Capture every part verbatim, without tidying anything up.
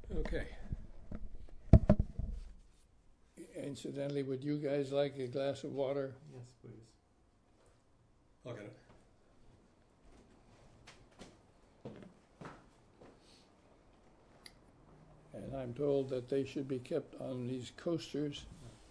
Okay. Incidentally, would you guys like a glass of water? Yes, please. I'll get it. And I'm told that they should be kept on these coasters.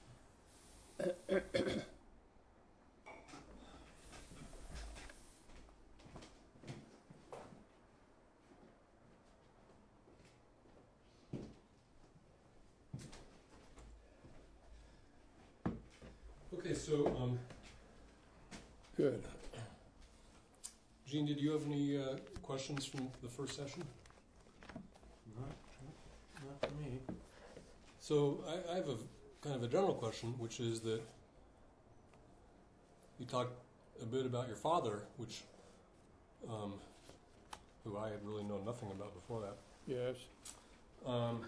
Okay, so, um, Good. Gene, did you have any uh, questions from the first session? Not, not for me. So I, I have a kind of a general question, which is that you talked a bit about your father, which, um, who I had really known nothing about before that. Yes. Um,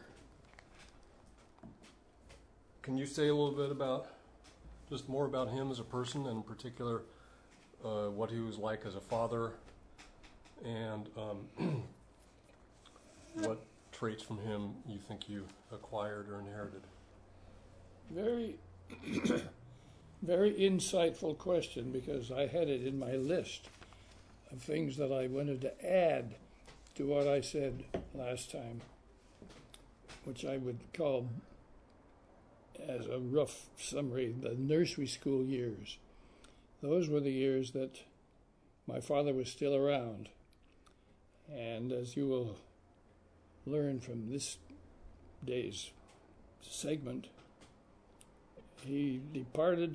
can you say a little bit about, just more about him as a person, and in particular, uh, what he was like as a father, and um, what traits from him you think you acquired or inherited? Very, very insightful question, because I had it in my list of things that I wanted to add to what I said last time, which I would call, as a rough summary, the nursery school years. Those were the years that my father was still around. And as you will learn from this day's segment, he departed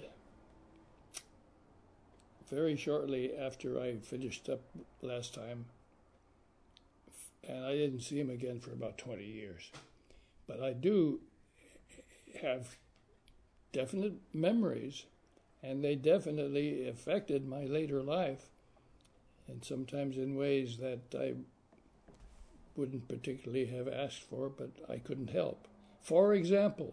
very shortly after I finished up last time, and I didn't see him again for about twenty years. But I do have definite memories, and they definitely affected my later life, and sometimes in ways that I wouldn't particularly have asked for, but I couldn't help. For example,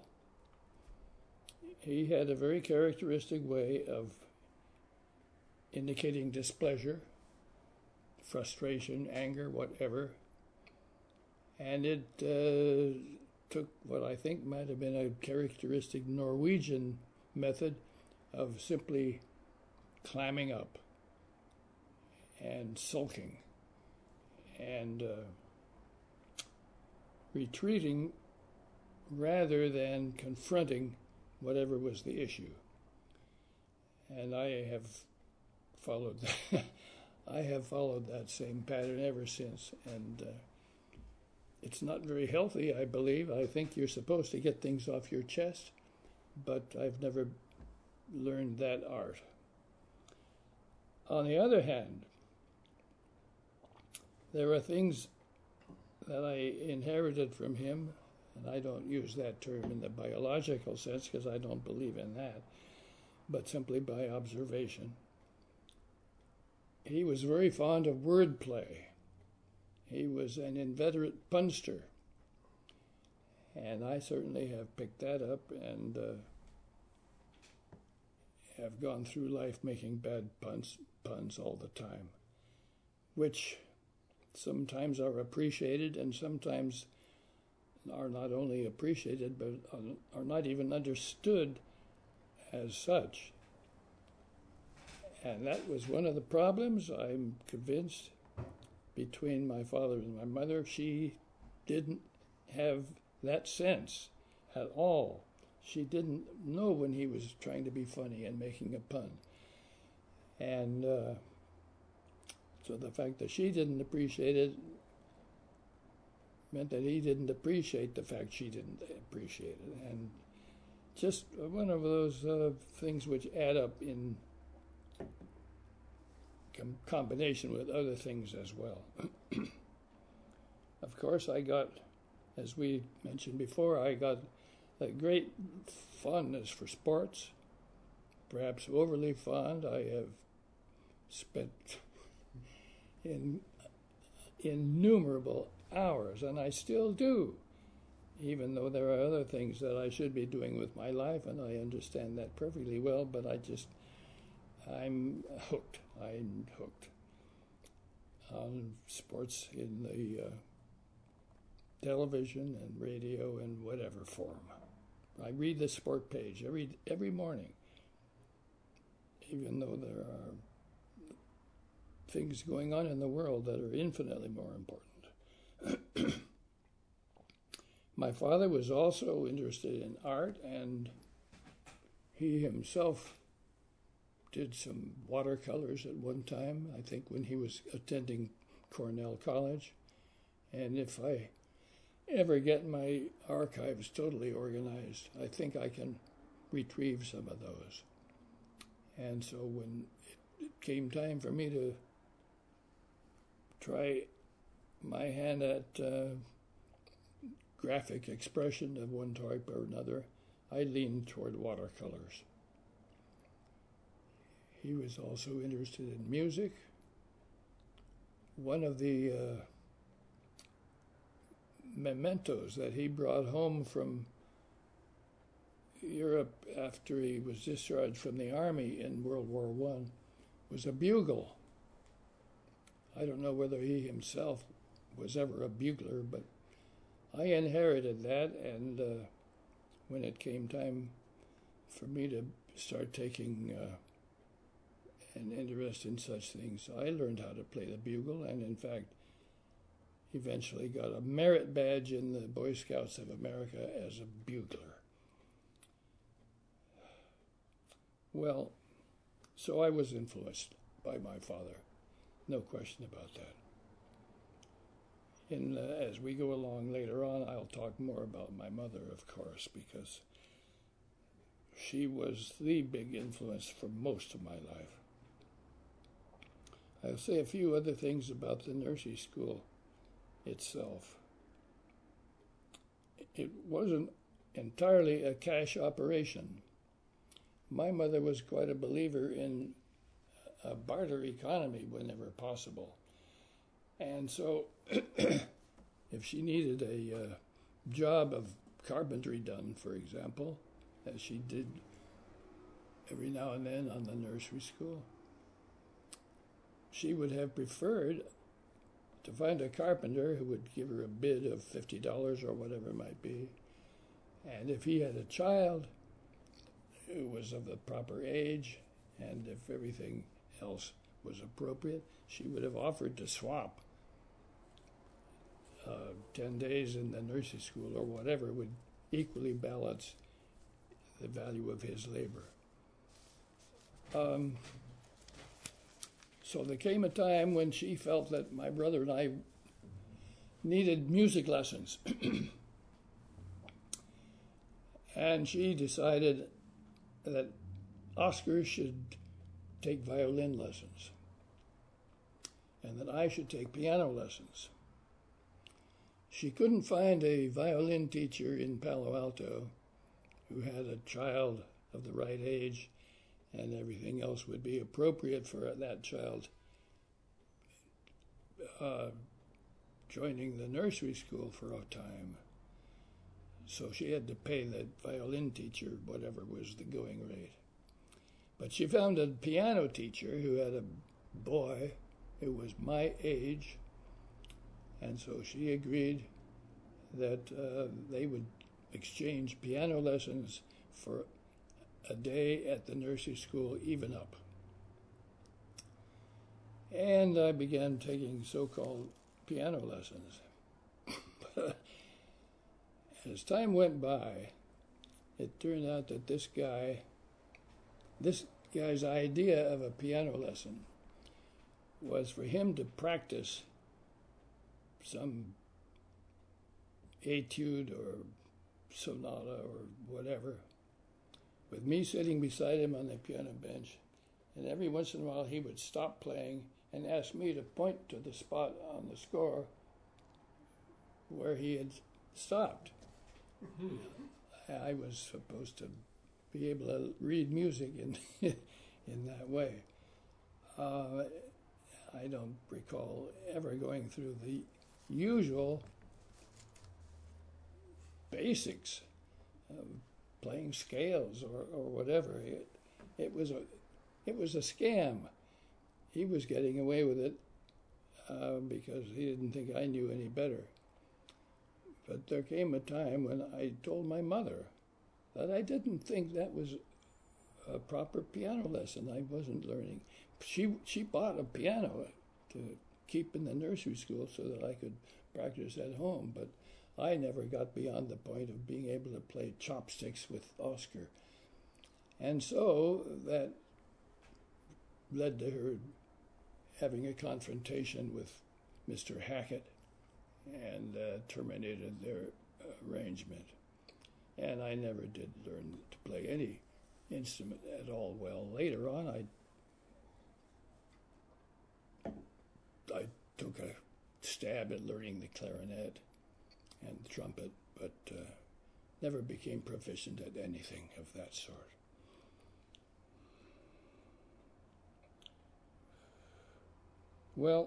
he had a very characteristic way of indicating displeasure, frustration, anger, whatever, and it uh, took what I think might have been a characteristic Norwegian method of simply clamming up and sulking and uh, retreating rather than confronting whatever was the issue. And I have followed that. I have followed that same pattern ever since, and uh, it's not very healthy, I believe. I think you're supposed to get things off your chest, but I've never learned that art. On the other hand, there are things that I inherited from him, and I don't use that term in the biological sense because I don't believe in that, but simply by observation. He was very fond of wordplay. He was an inveterate punster, and I certainly have picked that up and uh, have gone through life making bad puns, puns all the time, which sometimes are appreciated and sometimes are not only appreciated but are not even understood as such. And that was one of the problems, I'm convinced, between my father and my mother. She didn't have that sense at all. She didn't know when he was trying to be funny and making a pun. And uh, so the fact that she didn't appreciate it meant that he didn't appreciate the fact she didn't appreciate it. And just one of those uh, things which add up in com- combination with other things as well. Of course, I got, as we mentioned before, I got a great fondness for sports, perhaps overly fond. I have spent in innumerable hours, and I still do, even though there are other things that I should be doing with my life, and I understand that perfectly well, but I just, I'm hooked. I'm hooked on sports in the uh, television and radio in whatever form. I read the sport page every every morning, even though there are things going on in the world that are infinitely more important. My father was also interested in art, and he himself did some watercolors at one time, I think when he was attending Cornell College. And if I ever get my archives totally organized, I think I can retrieve some of those. And so when it came time for me to try my hand at uh, graphic expression of one type or another, I leaned toward watercolors. He was also interested in music. One of the uh, mementos that he brought home from Europe after he was discharged from the army in World War One was a bugle. I don't know whether he himself was ever a bugler, but I inherited that, and uh, when it came time for me to start taking uh, an interest in such things, I learned how to play the bugle, and in fact, eventually got a merit badge in the Boy Scouts of America as a bugler. Well, so I was influenced by my father, no question about that. And uh, as we go along later on, I'll talk more about my mother, of course, because she was the big influence for most of my life. I'll say a few other things about the nursery school itself. It wasn't entirely a cash operation. My mother was quite a believer in a barter economy whenever possible. And so if she needed a uh, job of carpentry done, for example, as she did every now and then on the nursery school, she would have preferred to find a carpenter who would give her a bid of fifty dollars or whatever it might be. And if he had a child who was of the proper age, and if everything else was appropriate, she would have offered to swap uh, ten days in the nursery school or whatever would equally balance the value of his labor. Um, So there came a time when she felt that my brother and I needed music lessons. And she decided that Oscar should take violin lessons and that I should take piano lessons. She couldn't find a violin teacher in Palo Alto who had a child of the right age and everything else would be appropriate for that child uh, joining the nursery school for a time. So she had to pay the violin teacher whatever was the going rate. But she found a piano teacher who had a boy who was my age, and so she agreed that uh, they would exchange piano lessons for a day at the nursery school, even up. And I began taking so-called piano lessons. As time went by, it turned out that this guy, this guy's idea of a piano lesson was for him to practice some etude or sonata or whatever, with me sitting beside him on the piano bench, and every once in a while he would stop playing and ask me to point to the spot on the score where he had stopped. I was supposed to be able to read music in in that way. Uh, I don't recall ever going through the usual basics of playing scales or, or whatever. It, it was a it was a scam. He was getting away with it uh, because he didn't think I knew any better. But there came a time when I told my mother that I didn't think that was a proper piano lesson. I wasn't learning. She she bought a piano to keep in the nursery school so that I could practice at home, but I never got beyond the point of being able to play chopsticks with Oscar. And so that led to her having a confrontation with Mister Hackett and uh, terminated their arrangement. And I never did learn to play any instrument at all well. Later on, I I took a stab at learning the clarinet and the trumpet, but uh, never became proficient at anything of that sort. Well,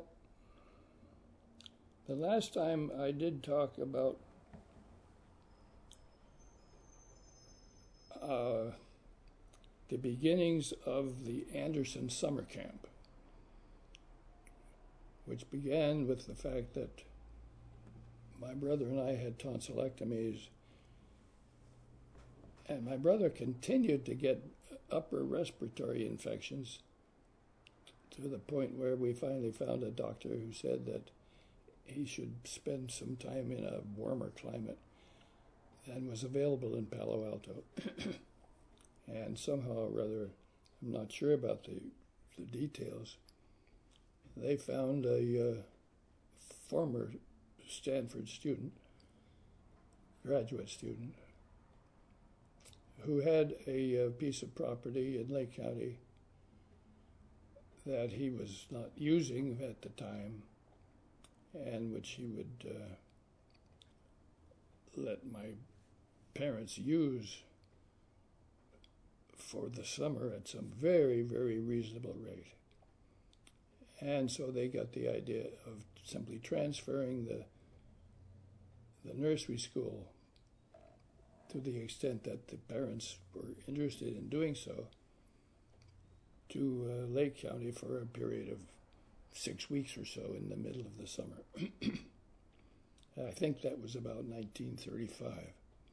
the last time I did talk about uh, the beginnings of the Anderson summer camp, which began with the fact that my brother and I had tonsillectomies, and my brother continued to get upper respiratory infections to the point where we finally found a doctor who said that he should spend some time in a warmer climate than was available in Palo Alto. And somehow or other, I'm not sure about the, the details, they found a uh, former Stanford student, graduate student, who had a uh, piece of property in Lake County that he was not using at the time, and which he would uh, let my parents use for the summer at some very, very reasonable rate. And so they got the idea of simply transferring the the nursery school, to the extent that the parents were interested in doing so, to uh, Lake County for a period of six weeks or so in the middle of the summer. I think that was about nineteen thirty-five.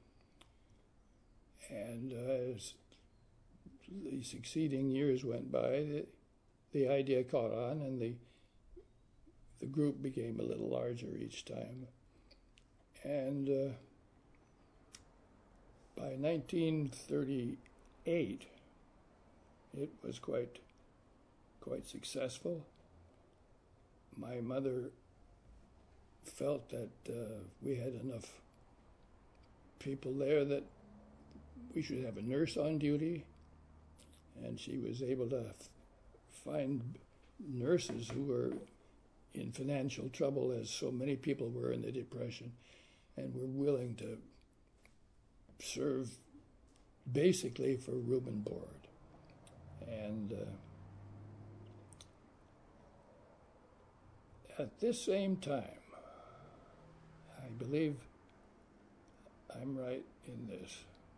And uh, as the succeeding years went by, the, the idea caught on, and the the group became a little larger each time. And uh, by nineteen thirty-eight, it was quite quite successful. My mother felt that uh, we had enough people there that we should have a nurse on duty, and she was able to f- find nurses who were in financial trouble, as so many people were in the Depression, and were willing to serve basically for room and board. And uh, at this same time, I believe I'm right in this,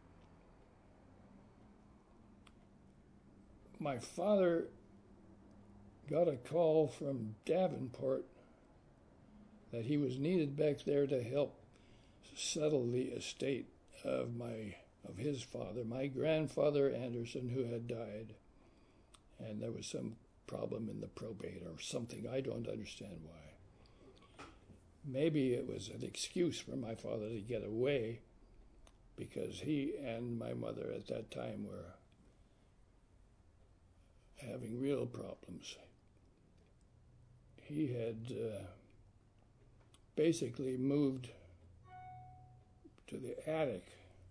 my father got a call from Davenport that he was needed back there to help settle the estate of my of his father, my grandfather Anderson, who had died. And there was some problem in the probate or something. I don't understand why. Maybe it was an excuse for my father to get away, because he and my mother at that time were having real problems. He had uh, basically moved to the attic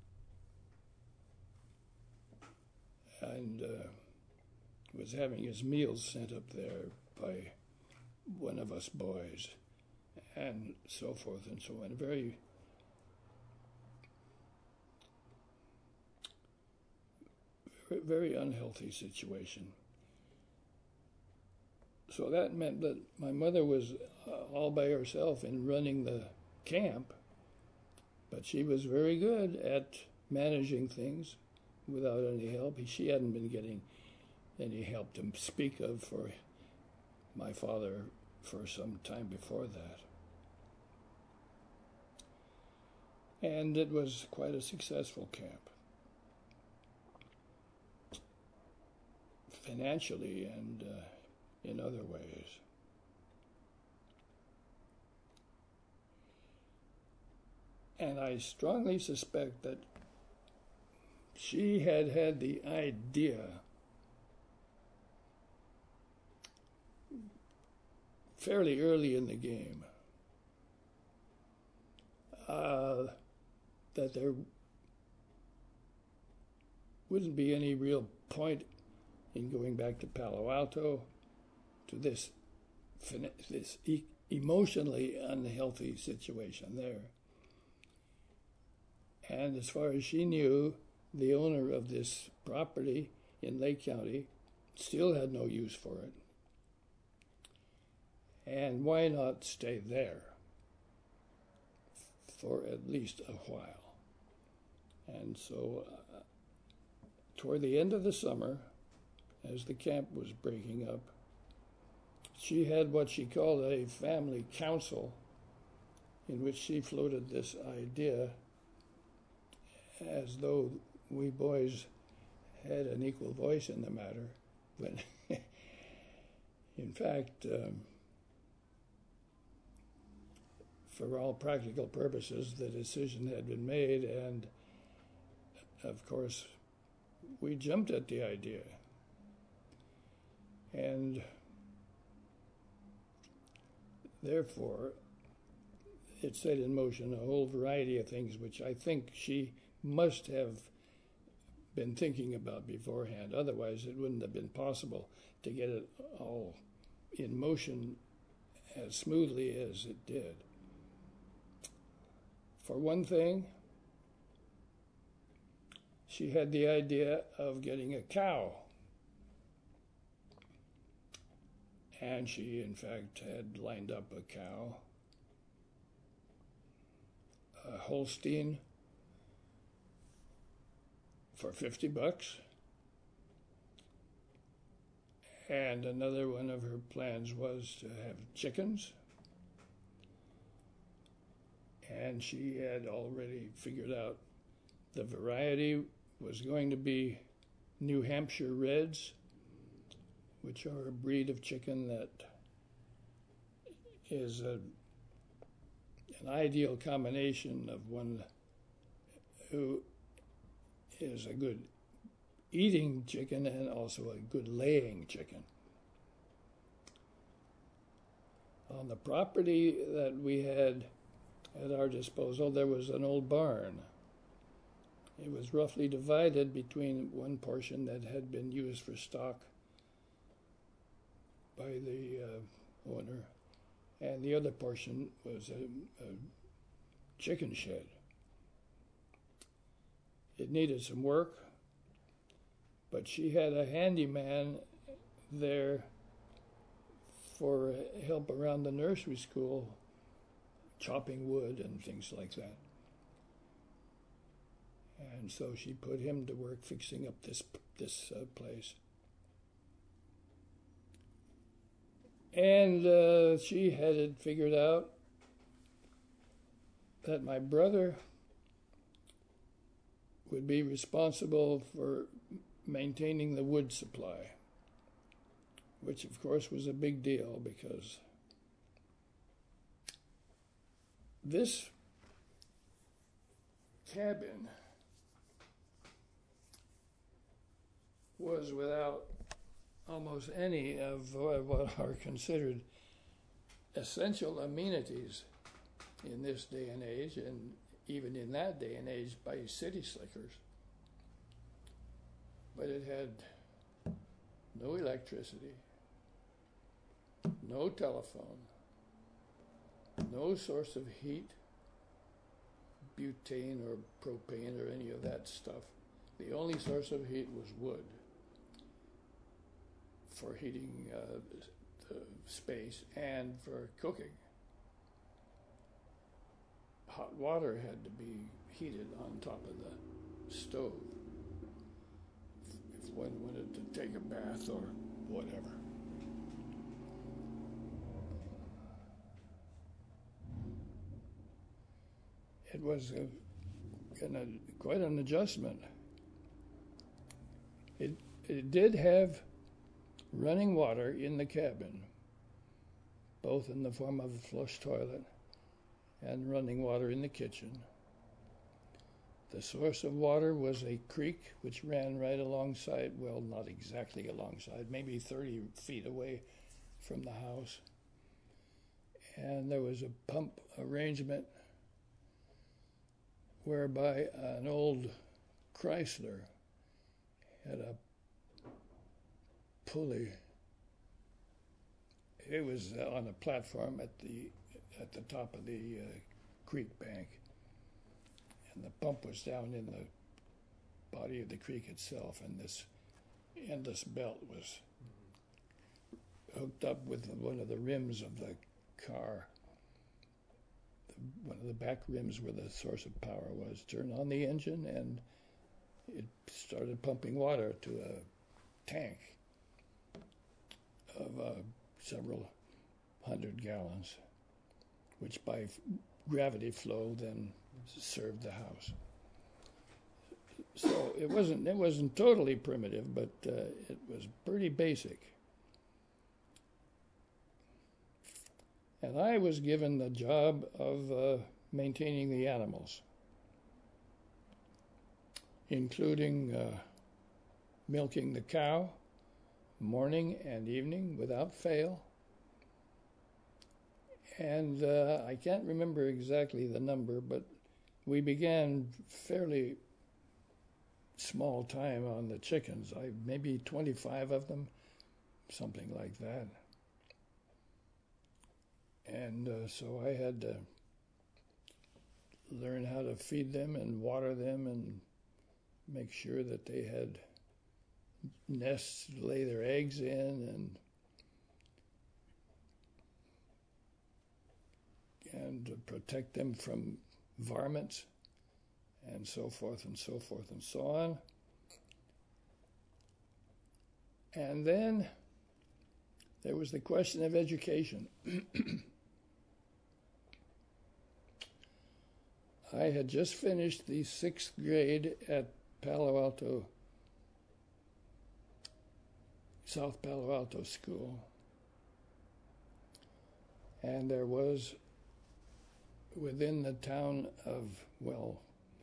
and uh, was having his meals sent up there by one of us boys, and so forth and so on. A very, very, very unhealthy situation. So that meant that my mother was uh, all by herself in running the camp, but she was very good at managing things without any help. She hadn't been getting any help to speak of for my father for some time before that. And it was quite a successful camp, financially and uh, in other ways. And I strongly suspect that she had had the idea fairly early in the game uh, that there wouldn't be any real point in going back to Palo Alto, to this, this e- emotionally unhealthy situation there. And as far as she knew, the owner of this property in Lake County still had no use for it. And why not stay there for at least a while? And so uh, toward the end of the summer, as the camp was breaking up, she had what she called a family council in which she floated this idea as though we boys had an equal voice in the matter, when in fact, um, for all practical purposes, the decision had been made, and of course, we jumped at the idea. And therefore, it set in motion a whole variety of things which I think she must have been thinking about beforehand. Otherwise, it wouldn't have been possible to get it all in motion as smoothly as it did. For one thing, she had the idea of getting a cow. And she, in fact, had lined up a cow, a Holstein, for fifty bucks. And another one of her plans was to have chickens. And she had already figured out the variety was going to be New Hampshire Reds, which are a breed of chicken that is a, an ideal combination of one who is a good eating chicken and also a good laying chicken. On the property that we had at our disposal, there was an old barn. It was roughly divided between one portion that had been used for stock by the uh, owner, and the other portion was a, a chicken shed. It needed some work, but she had a handyman there for help around the nursery school, chopping wood and things like that. And so she put him to work fixing up this this uh, place. And uh, she had it figured out that my brother would be responsible for maintaining the wood supply, which of course was a big deal because this cabin was without almost any of what are considered essential amenities in this day and age, and even in that day and age by city slickers. But it had no electricity, no telephone, no source of heat, butane or propane or any of that stuff. The only source of heat was wood for heating uh, the space and for cooking. Hot water had to be heated on top of the stove if one wanted to take a bath or whatever. It was a an, a, quite an adjustment. It, it did have running water in the cabin, both in the form of a flush toilet and running water in the kitchen. The source of water was a creek which ran right alongside, well, not exactly alongside, maybe thirty feet away from the house. And there was a pump arrangement whereby an old Chrysler had a pulley. It was on a platform at the at the top of the uh, creek bank, and the pump was down in the body of the creek itself, and this endless belt was hooked up with one of the rims of the car. The, one of the back rims where the source of power was. Turn on the engine, and it started pumping water to a tank of uh, several hundred gallons, which by f- gravity flow then served the house. So it wasn't it wasn't totally primitive, but uh, it was pretty basic. And I was given the job of uh, maintaining the animals, including uh, milking the cow morning and evening without fail. And uh, I can't remember exactly the number, but we began fairly small time on the chickens. I maybe twenty-five of them, something like that. And uh, so I had to learn how to feed them and water them and make sure that they had nests to lay their eggs in, and and to protect them from varmints and so forth and so forth and so on. And then there was the question of education. I had just finished the sixth grade at Palo Alto, South Palo Alto School. And there was, within the town of, well,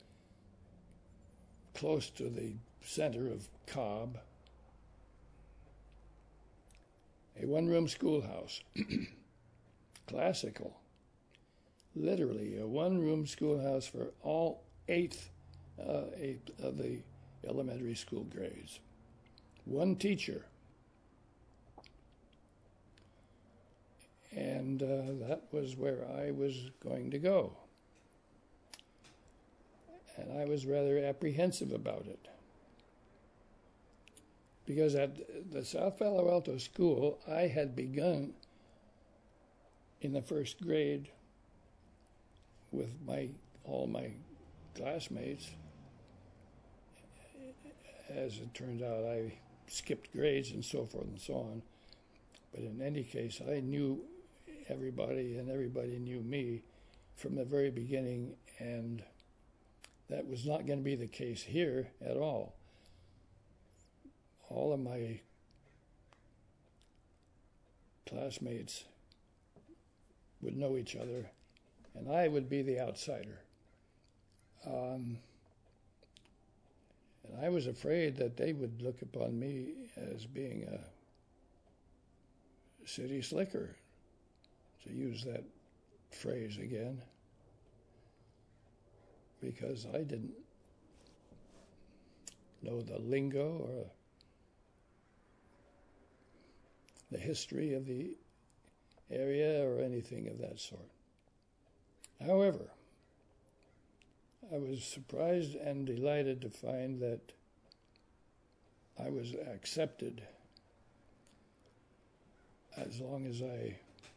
close to the center of Cobb, a one-room schoolhouse, classical, literally a one-room schoolhouse for all eighth, uh, eight of the elementary school grades. One teacher. And uh, that was where I was going to go. And I was rather apprehensive about it. Because at the South Palo Alto School, I had begun in the first grade with my all my classmates. As it turned out, I skipped grades and so forth and so on. But in any case, I knew everybody and everybody knew me from the very beginning, and that was not going to be the case here at all. All of my classmates would know each other, and I would be the outsider. Um, and I was afraid that they would look upon me as being a city slicker, to use that phrase again, because I didn't know the lingo or the history of the area or anything of that sort. However, I was surprised and delighted to find that I was accepted as long as I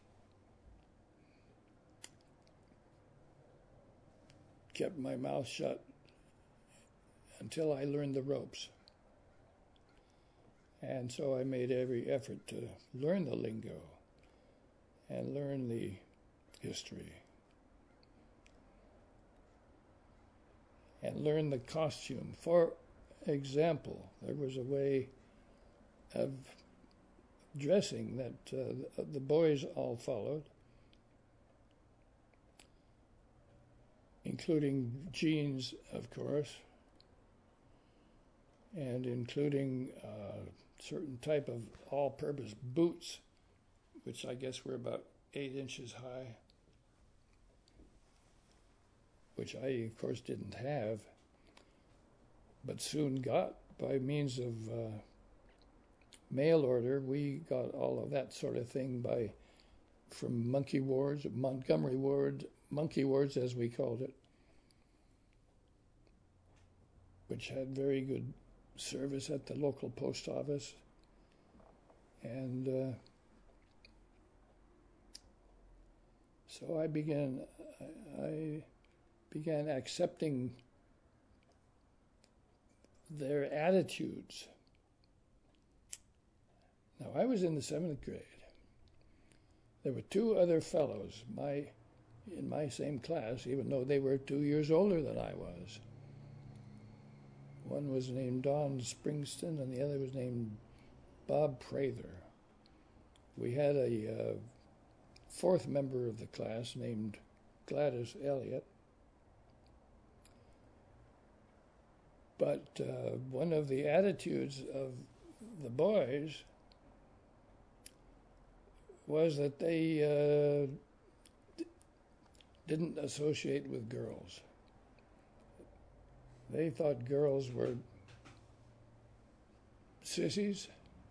kept my mouth shut until I learned the ropes. And so I made every effort to learn the lingo and learn the history. and learn the costume. For example, there was a way of dressing that uh, the boys all followed, including jeans, of course, and including uh, certain type of all-purpose boots, which I guess were about eight inches high, which I, of course, didn't have, but soon got by means of uh, mail order. We got all of that sort of thing by from Monkey Wards, Montgomery Ward, Monkey Wards as we called it, which had very good service at the local post office. And uh, so I began, I, I began accepting their attitudes. Now, I was in the seventh grade. There were two other fellows my, in my same class, even though they were two years older than I was. One was named Don Springston, and the other was named Bob Prather. We had a uh, fourth member of the class named Gladys Elliott. But uh, one of the attitudes of the boys was that they uh, d- didn't associate with girls. They thought girls were sissies.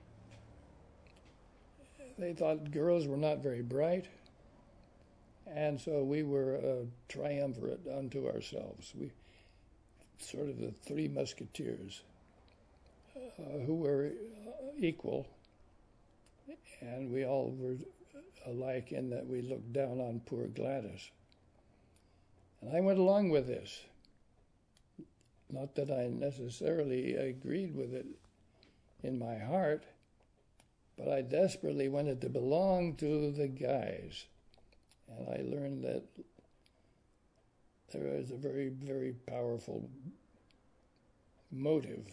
They thought girls were not very bright. And so we were a triumvirate unto ourselves. We sort of the three musketeers uh, who were equal, and we all were alike in that we looked down on poor Gladys. And I went along with this. Not that I necessarily agreed with it in my heart, but I desperately wanted to belong to the guys. And I learned that there is a very, very powerful motive,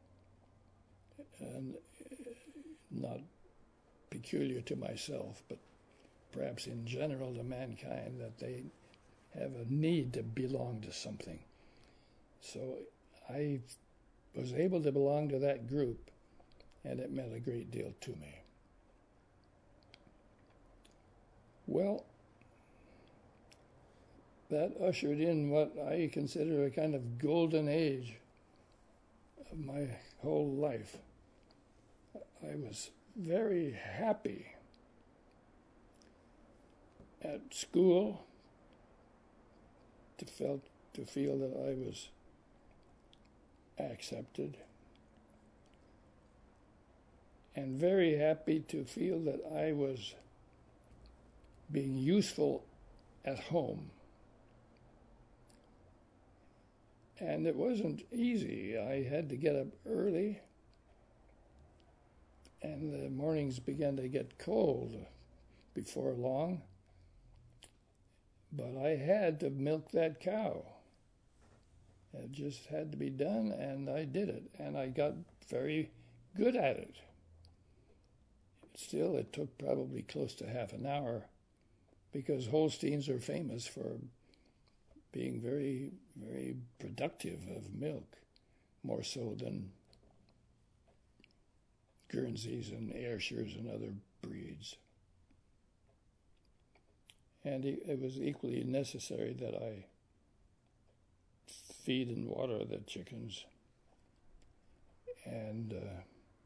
and not peculiar to myself, but perhaps in general to mankind, that they have a need to belong to something. So I was able to belong to that group, and it meant a great deal to me. Well, that ushered in what I consider a kind of golden age of my whole life. I was very happy at school to felt to feel that I was accepted, and very happy to feel that I was being useful at home. And it wasn't easy. I had to get up early, and the mornings began to get cold before long. But I had to milk that cow. It just had to be done, and I did it. And I got very good at it. Still, it took probably close to half an hour, because Holsteins are famous for being very, very productive of milk, more so than Guernseys and Ayrshires and other breeds. And it was equally necessary that I feed and water the chickens. And uh,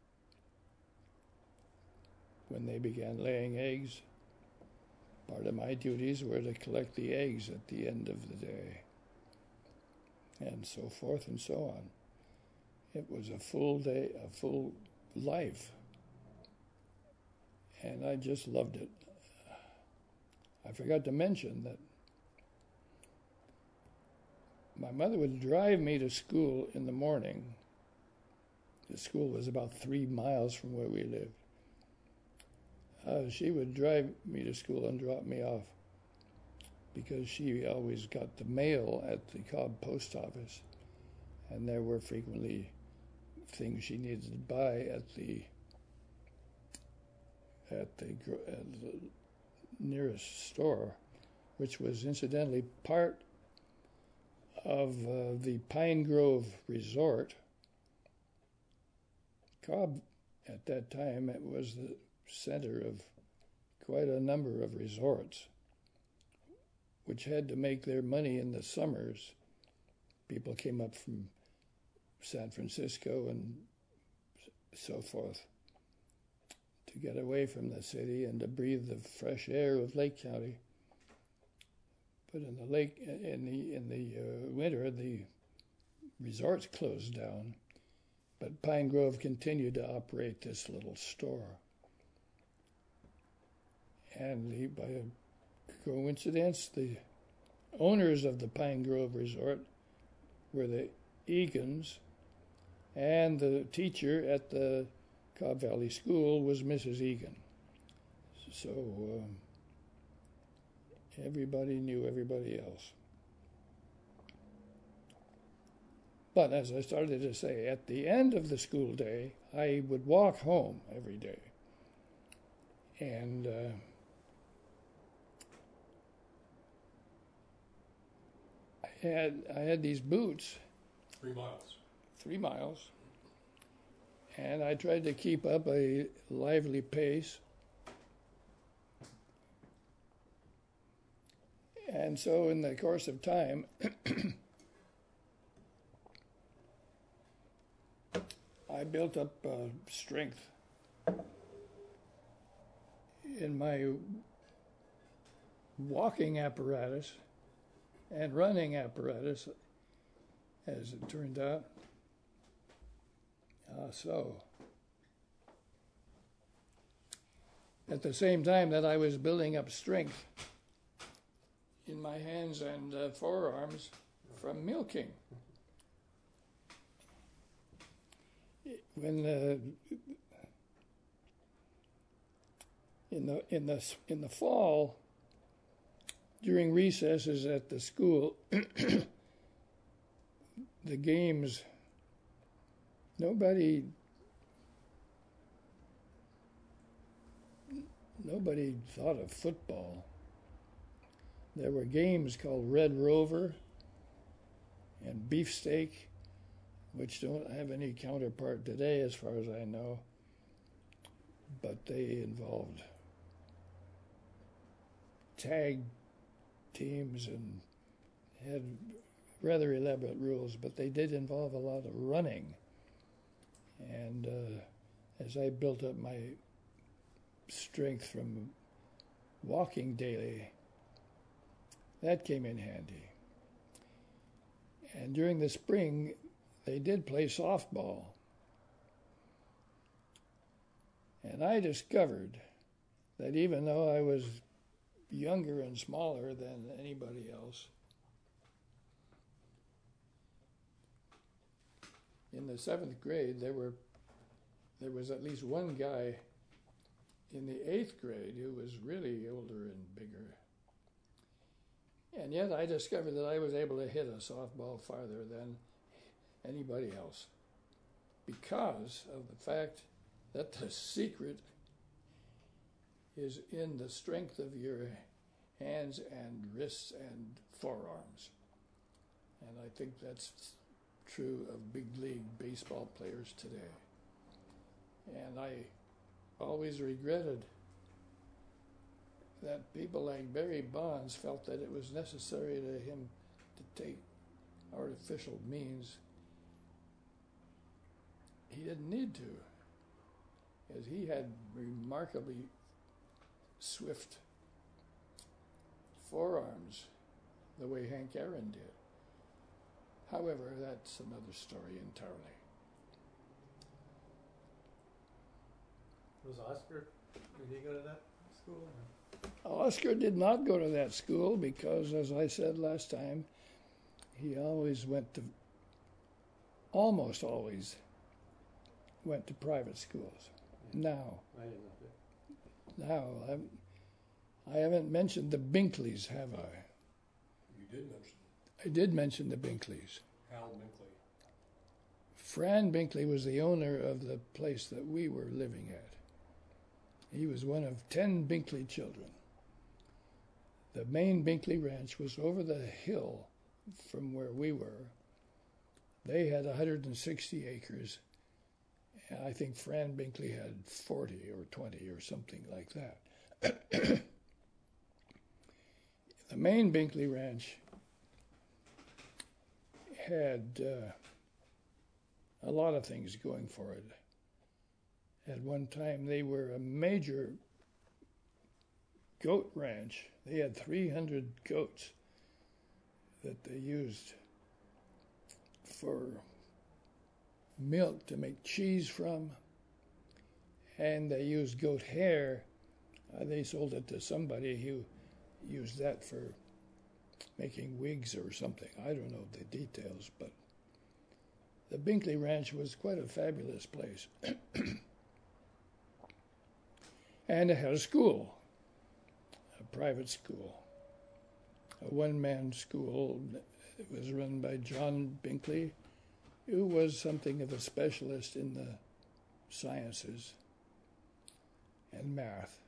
when they began laying eggs, part of my duties were to collect the eggs at the end of the day, and so forth and so on. It was a full day, a full life, and I just loved it. I forgot to mention that my mother would drive me to school in the morning. The school was about three miles from where we lived. Uh, she would drive me to school and drop me off, because she always got the mail at the Cobb post office. and there were frequently things she needed to buy at the at the, at the nearest store, which was incidentally part of uh, the Pine Grove Resort. Cobb, at that time, it was the center of quite a number of resorts, which had to make their money in the summers. People came up from San Francisco and so forth to get away from the city and to breathe the fresh air of Lake County. But in the lake, in the in the uh, winter, the resorts closed down. But Pine Grove continued to operate this little store. And the, by a coincidence, the owners of the Pine Grove Resort were the Egan's, and the teacher at the Cobb Valley School was Missus Egan. So um, everybody knew everybody else. But as I started to say, at the end of the school day, I would walk home every day. And uh, I had I had these boots. Three miles. Three miles. And I tried to keep up a lively pace. And so in the course of time, I built up uh, strength in my walking apparatus and running apparatus, as it turned out. Uh, so, at the same time that I was building up strength in my hands and uh, forearms from milking. When uh, in the in the in the fall, during recesses at the school, the games, nobody nobody thought of football. There were games called Red Rover and Beefsteak, which don't have any counterpart today as far as I know, but they involved tag teams and had rather elaborate rules, but they did involve a lot of running. And uh, as I built up my strength from walking daily, that came in handy. And during the spring, they did play softball. And I discovered that even though I was younger and smaller than anybody else, in the seventh grade, there were there was at least one guy in the eighth grade who was really older and bigger. And yet I discovered that I was able to hit a softball farther than anybody else because of the fact that the secret is in the strength of your hands and wrists and forearms. And I think that's true of big league baseball players today. And I always regretted that people like Barry Bonds felt that it was necessary to him to take artificial means. He didn't need to, as he had remarkably swift forearms, the way Hank Aaron did. However, that's another story entirely. Was Oscar, did he go to that school? Oscar did not go to that school because, as I said last time, he always went to, almost always went to private schools. Now, I didn't know that. now, I'm, I haven't mentioned the Binkleys, have I? You did mention I did mention the Binkleys. Hal Binkley. Fran Binkley was the owner of the place that we were living at. He was one of ten Binkley children. The main Binkley Ranch was over the hill from where we were. They had one hundred sixty acres. And I think Fran Binkley had forty or twenty or something like that. The main Binkley Ranch had uh, a lot of things going for it. At one time, they were a major goat ranch. They had three hundred goats that they used for milk to make cheese from, and they used goat hair. Uh, they sold it to somebody who used that for making wigs or something. I don't know the details, but the Binkley Ranch was quite a fabulous place. And it had a school, a private school, a one-man school. It was run by John Binkley, who was something of a specialist in the sciences and math.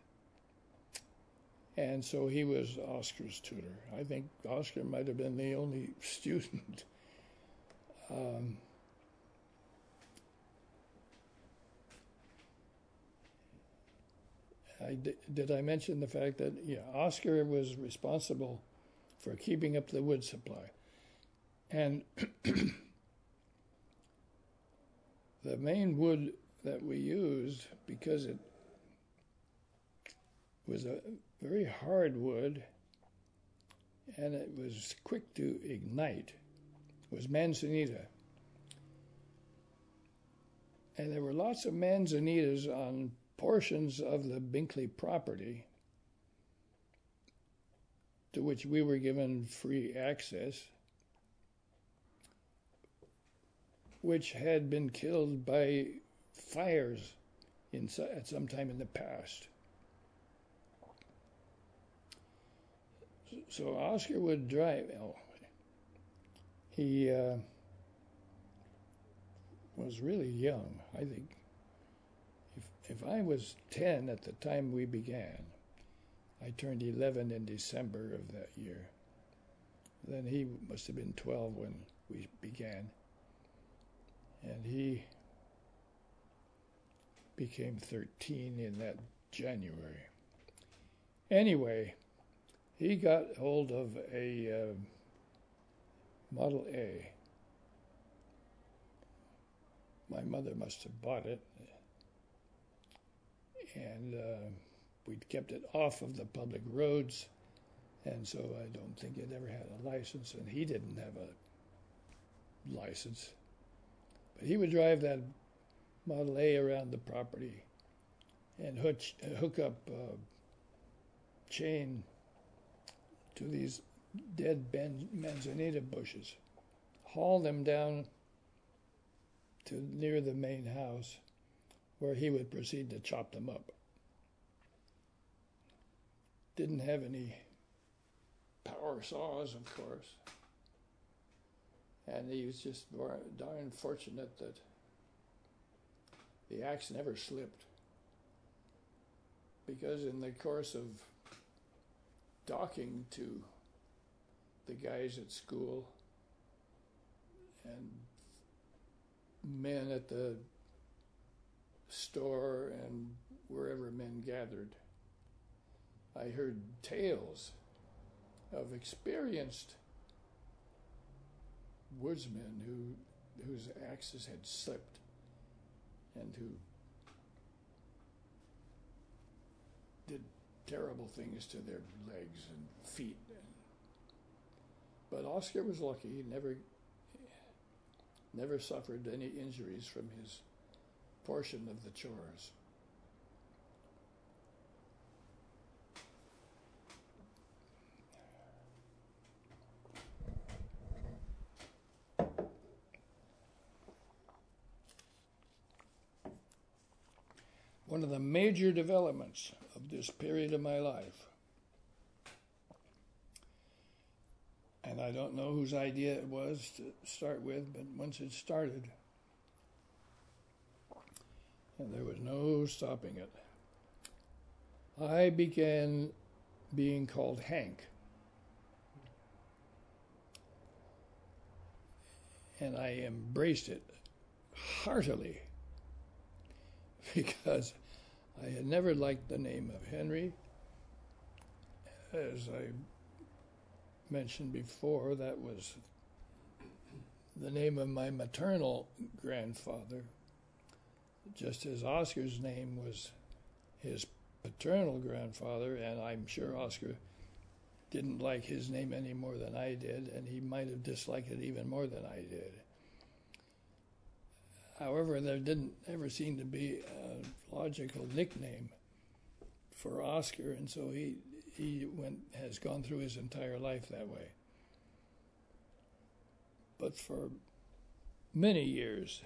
And so he was Oscar's tutor. I think Oscar might have been the only student. Um, I di- did I mention the fact that yeah, Oscar was responsible for keeping up the wood supply. And the main wood that we used, because it was a very hard wood and it was quick to ignite, was manzanita. And there were lots of manzanitas on portions of the Binkley property to which we were given free access, which had been killed by fires in, at some time in the past. So Oscar would drive. Oh, he uh, was really young, I think. If, if I was ten at the time we began, I turned eleven in December of that year. Then he must have been twelve when we began. And he became thirteen in that January. Anyway, he got hold of a uh, Model A. My mother must have bought it. And uh, we'd kept it off of the public roads. And so I don't think it ever had a license. And he didn't have a license. But he would drive that Model A around the property and hook, hook up a chain to these dead ben, manzanita bushes, haul them down to near the main house, where he would proceed to chop them up. Didn't have any power saws, of course. And he was just darn fortunate that the axe never slipped. Because in the course of talking to the guys at school and men at the store and wherever men gathered, I heard tales of experienced woodsmen who whose axes had slipped and who did terrible things to their legs and feet. But Oscar was lucky. He never never suffered any injuries from his portion of the chores. One of the major developments of this period of my life, and I don't know whose idea it was to start with, but once it started, and there was no stopping it. I began being called Hank. And I embraced it heartily because I had never liked the name of Henry. As I mentioned before, that was the name of my maternal grandfather, just as Oscar's name was his paternal grandfather, and I'm sure Oscar didn't like his name any more than I did, and he might have disliked it even more than I did. However, there didn't ever seem to be a logical nickname for Oscar, and so he he went has gone through his entire life that way. But for many years,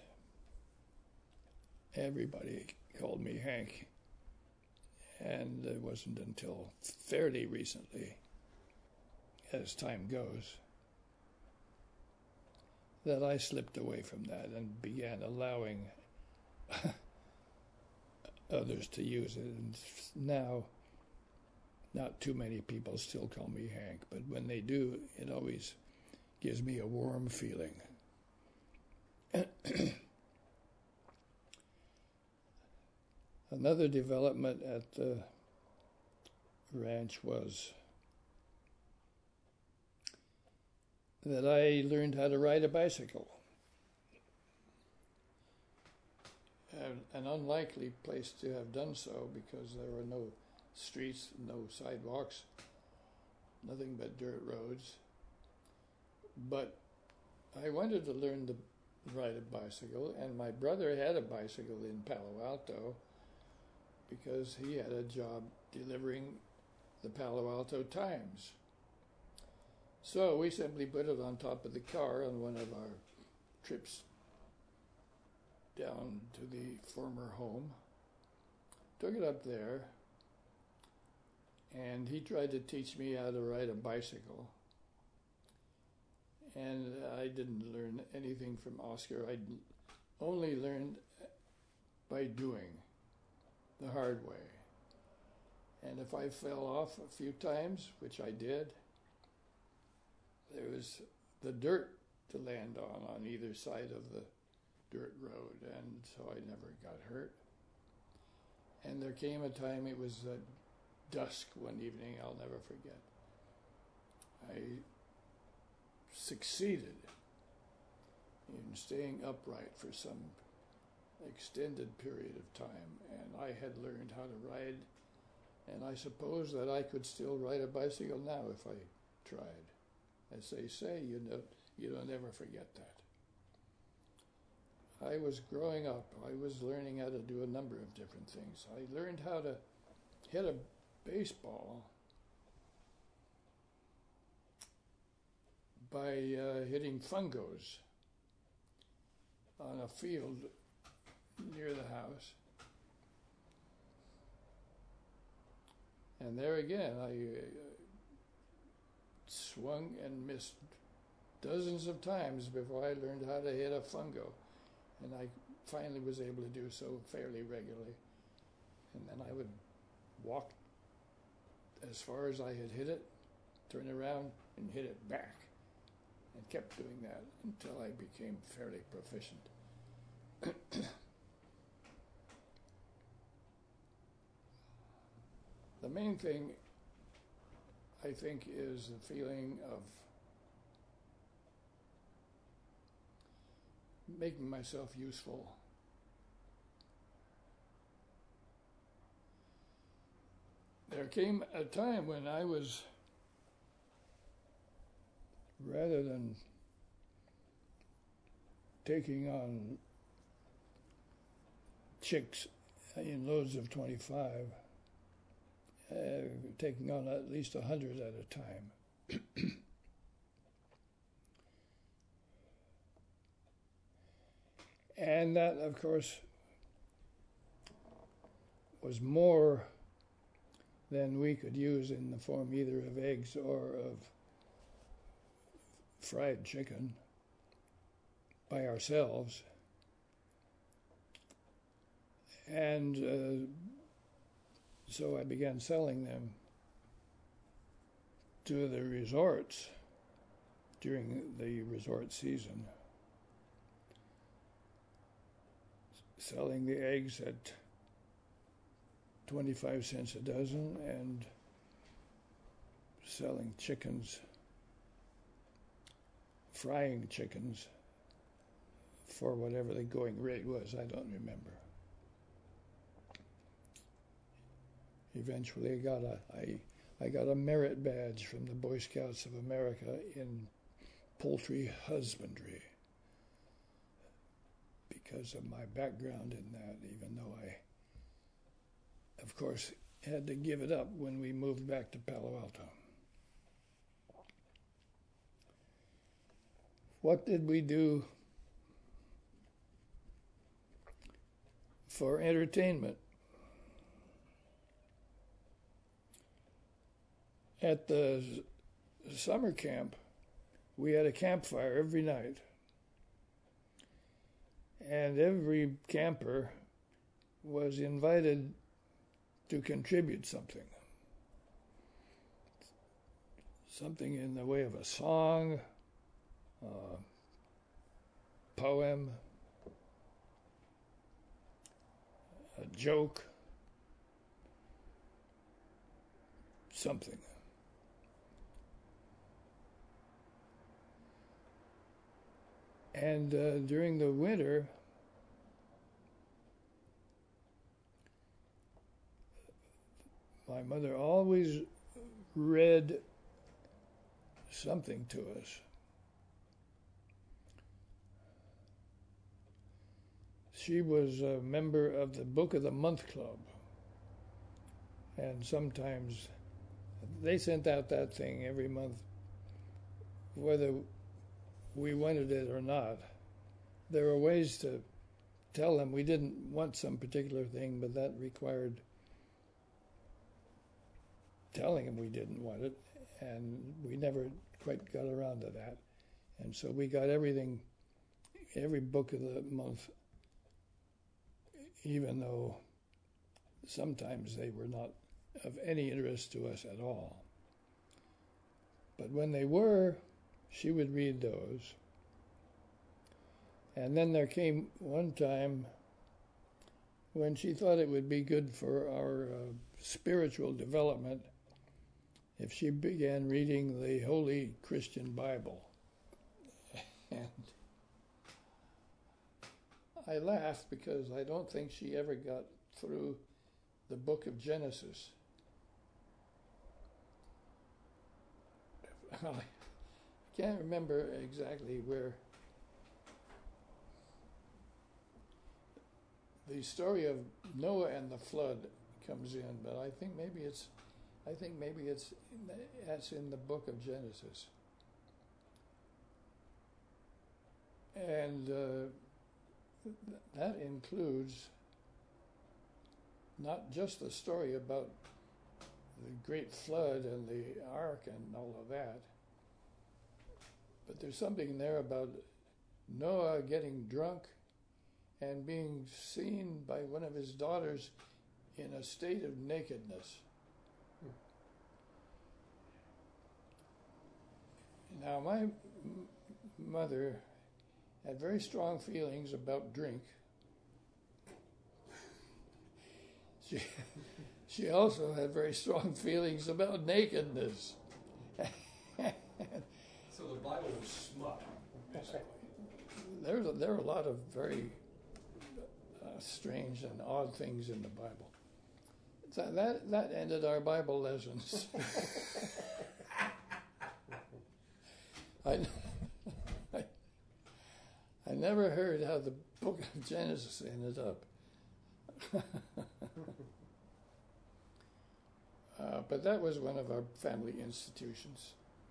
everybody called me Hank. And it wasn't until fairly recently, as time goes, that I slipped away from that and began allowing others to use it. And now, not too many people still call me Hank, but when they do, it always gives me a warm feeling. Another development at the ranch was that I learned how to ride a bicycle. An unlikely place to have done so because there were no streets, no sidewalks, nothing but dirt roads. But I wanted to learn to ride a bicycle, and my brother had a bicycle in Palo Alto, because he had a job delivering the Palo Alto Times. So we simply put it on top of the car on one of our trips down to the former home, took it up there, and he tried to teach me how to ride a bicycle. And I didn't learn anything from Oscar. I only learned by doing. The hard way. And if I fell off a few times, which I did, there was the dirt to land on on either side of the dirt road, and so I never got hurt. And there came a time, it was uh, dusk one evening, I'll never forget. I succeeded in staying upright for some extended period of time, and I had learned how to ride, and I suppose that I could still ride a bicycle now if I tried. As they say, you know, you don't ever forget that. I was growing up. I was learning how to do a number of different things. I learned how to hit a baseball by uh, hitting fungos on a field near the house. And there again, I uh, swung and missed dozens of times before I learned how to hit a fungo. And I finally was able to do so fairly regularly. And then I would walk as far as I had hit it, turn around and hit it back. And kept doing that until I became fairly proficient. The main thing, I think, is the feeling of making myself useful. There came a time when I was, rather than taking on chicks in loads of twenty-five, uh, taking on at least a hundred at a time. And that, of course, was more than we could use in the form either of eggs or of fried chicken by ourselves. And uh, so I began selling them to the resorts during the resort season, selling the eggs at twenty-five cents a dozen and selling chickens, frying chickens for whatever the going rate was, I don't remember. Eventually I got a, I, I got a merit badge from the Boy Scouts of America in poultry husbandry because of my background in that, even though I, of course, had to give it up when we moved back to Palo Alto. What did we do for entertainment? At the summer camp, we had a campfire every night. And every camper was invited to contribute something. Something in the way of a song, a poem, a joke, something. And uh, during the winter, my mother always read something to us. She was a member of the Book of the Month Club, and sometimes they sent out that thing every month, whether we wanted it or not. There were ways to tell them we didn't want some particular thing, but that required telling them we didn't want it, and we never quite got around to that. And so we got everything, every book of the month, even though sometimes they were not of any interest to us at all. But when they were, she would read those. And then there came one time when she thought it would be good for our uh, spiritual development if she began reading the Holy Christian Bible. And I laughed because I don't think she ever got through the book of Genesis. I can't remember exactly where the story of Noah and the flood comes in, but I think maybe it's I think maybe it's in the, that's in the book of Genesis. And uh, th- that includes not just the story about the great flood and the ark and all of that, but there's something there about Noah getting drunk and being seen by one of his daughters in a state of nakedness. Now, my m- mother had very strong feelings about drink. She, she also had very strong feelings about nakedness. So the Bible was smut, basically. There's a, there are a lot of very uh, strange and odd things in the Bible. So that that ended our Bible lessons. I, I, I never heard how the book of Genesis ended up. uh, but that was one of our family institutions.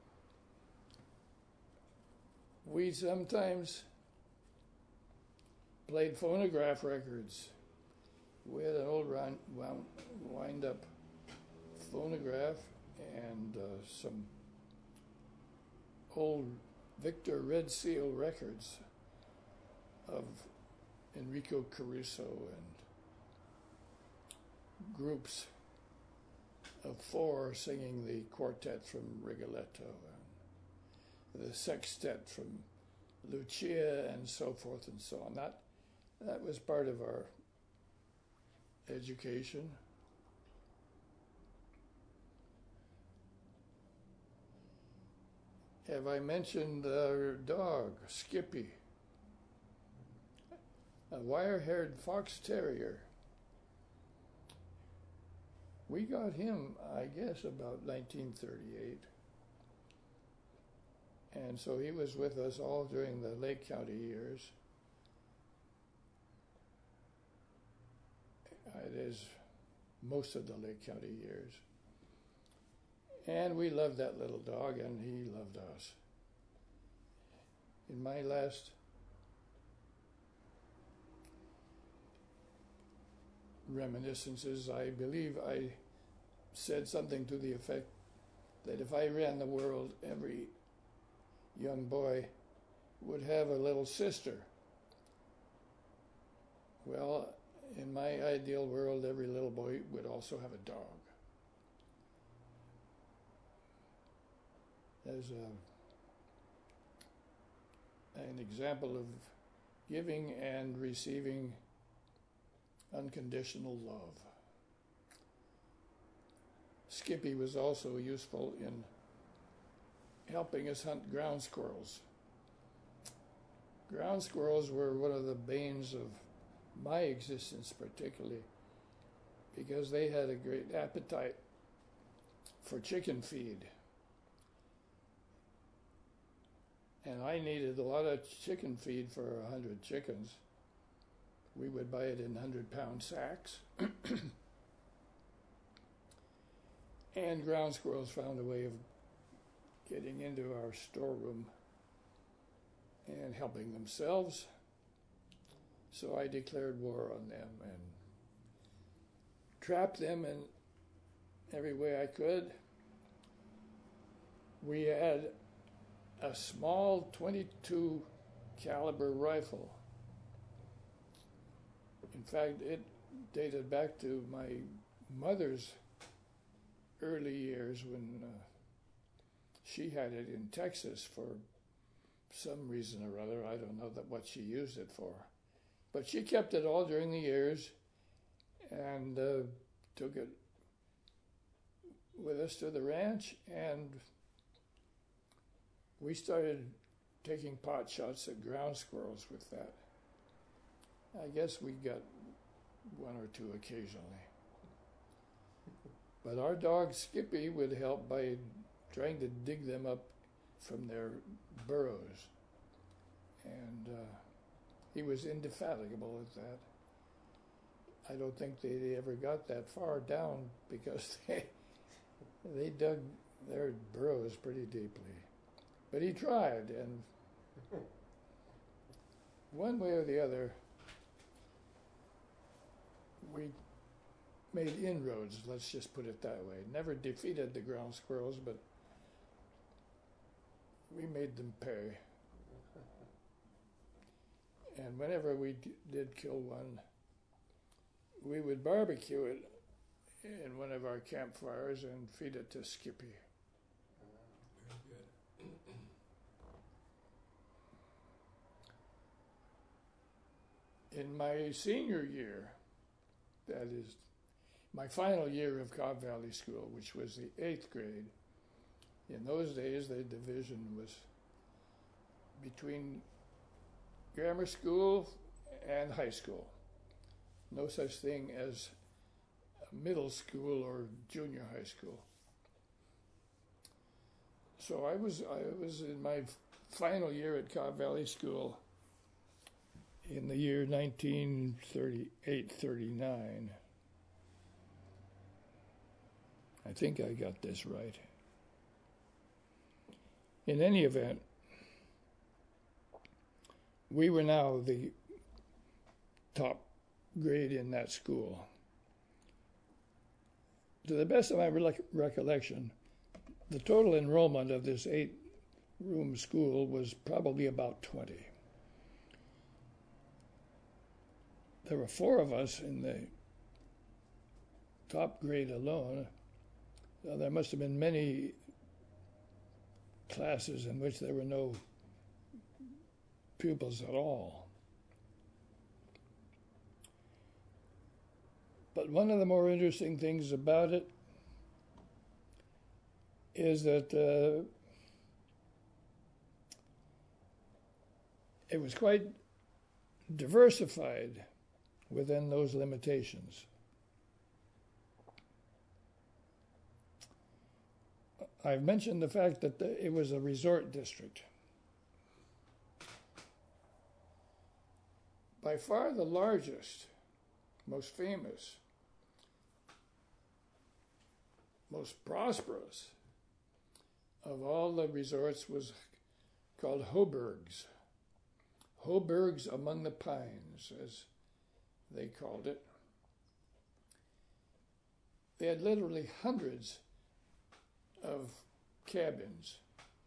We sometimes played phonograph records. We had an old round, wound, wind-up phonograph and uh, some old Victor Red Seal records of Enrico Caruso and groups of four singing the quartet from Rigoletto, and the sextet from Lucia, and so forth and so on. That, that was part of our education. Have I mentioned our dog, Skippy? A wire-haired fox terrier. We got him, I guess, about nineteen thirty-eight. And so he was with us all during the Lake County years. It is most of the Lake County years. And we loved that little dog, and he loved us. In my last reminiscences, I believe I said something to the effect that if I ran the world, every young boy would have a little sister. Well, in my ideal world, every little boy would also have a dog. As a, an example of giving and receiving unconditional love. Skippy was also useful in helping us hunt ground squirrels. Ground squirrels were one of the banes of my existence, particularly because they had a great appetite for chicken feed. And I needed a lot of chicken feed for a hundred chickens. We would buy it in hundred-pound sacks. And ground squirrels found a way of getting into our storeroom and helping themselves. So I declared war on them and trapped them in every way I could. We had a small twenty-two caliber rifle. In fact, it dated back to my mother's early years when uh, she had it in Texas for some reason or other. I don't know that what she used it for. But she kept it all during the years and uh, took it with us to the ranch, and we started taking pot shots at ground squirrels with that. I guess we got one or two occasionally. But our dog Skippy would help by trying to dig them up from their burrows. And uh, he was indefatigable at that. I don't think they ever got that far down because they, they dug their burrows pretty deeply. But he tried, and one way or the other, we made inroads, let's just put it that way. Never defeated the ground squirrels, but we made them pay. And whenever we d- did kill one, we would barbecue it in one of our campfires and feed it to Skippy. Very good. In my senior year, that is my final year of Cobb Valley School, which was the eighth grade, in those days the division was between grammar school and high school. No such thing as middle school or junior high school. So I was I was in my final year at Cobb Valley School in the year nineteen thirty-eight thirty-nine. I think I got this right. In any event, we were now the top grade in that school. To the best of my re- recollection, the total enrollment of this eight-room school was probably about twenty. There were four of us in the top grade alone, uh, there must have been many classes in which there were no pupils at all. But one of the more interesting things about it is that uh, it was quite diversified within those limitations. I've mentioned the fact that the, it was a resort district. By far the largest, most famous, most prosperous of all the resorts was called Hoburgs. Hoburgs among the Pines, as they called it. They had literally hundreds of cabins.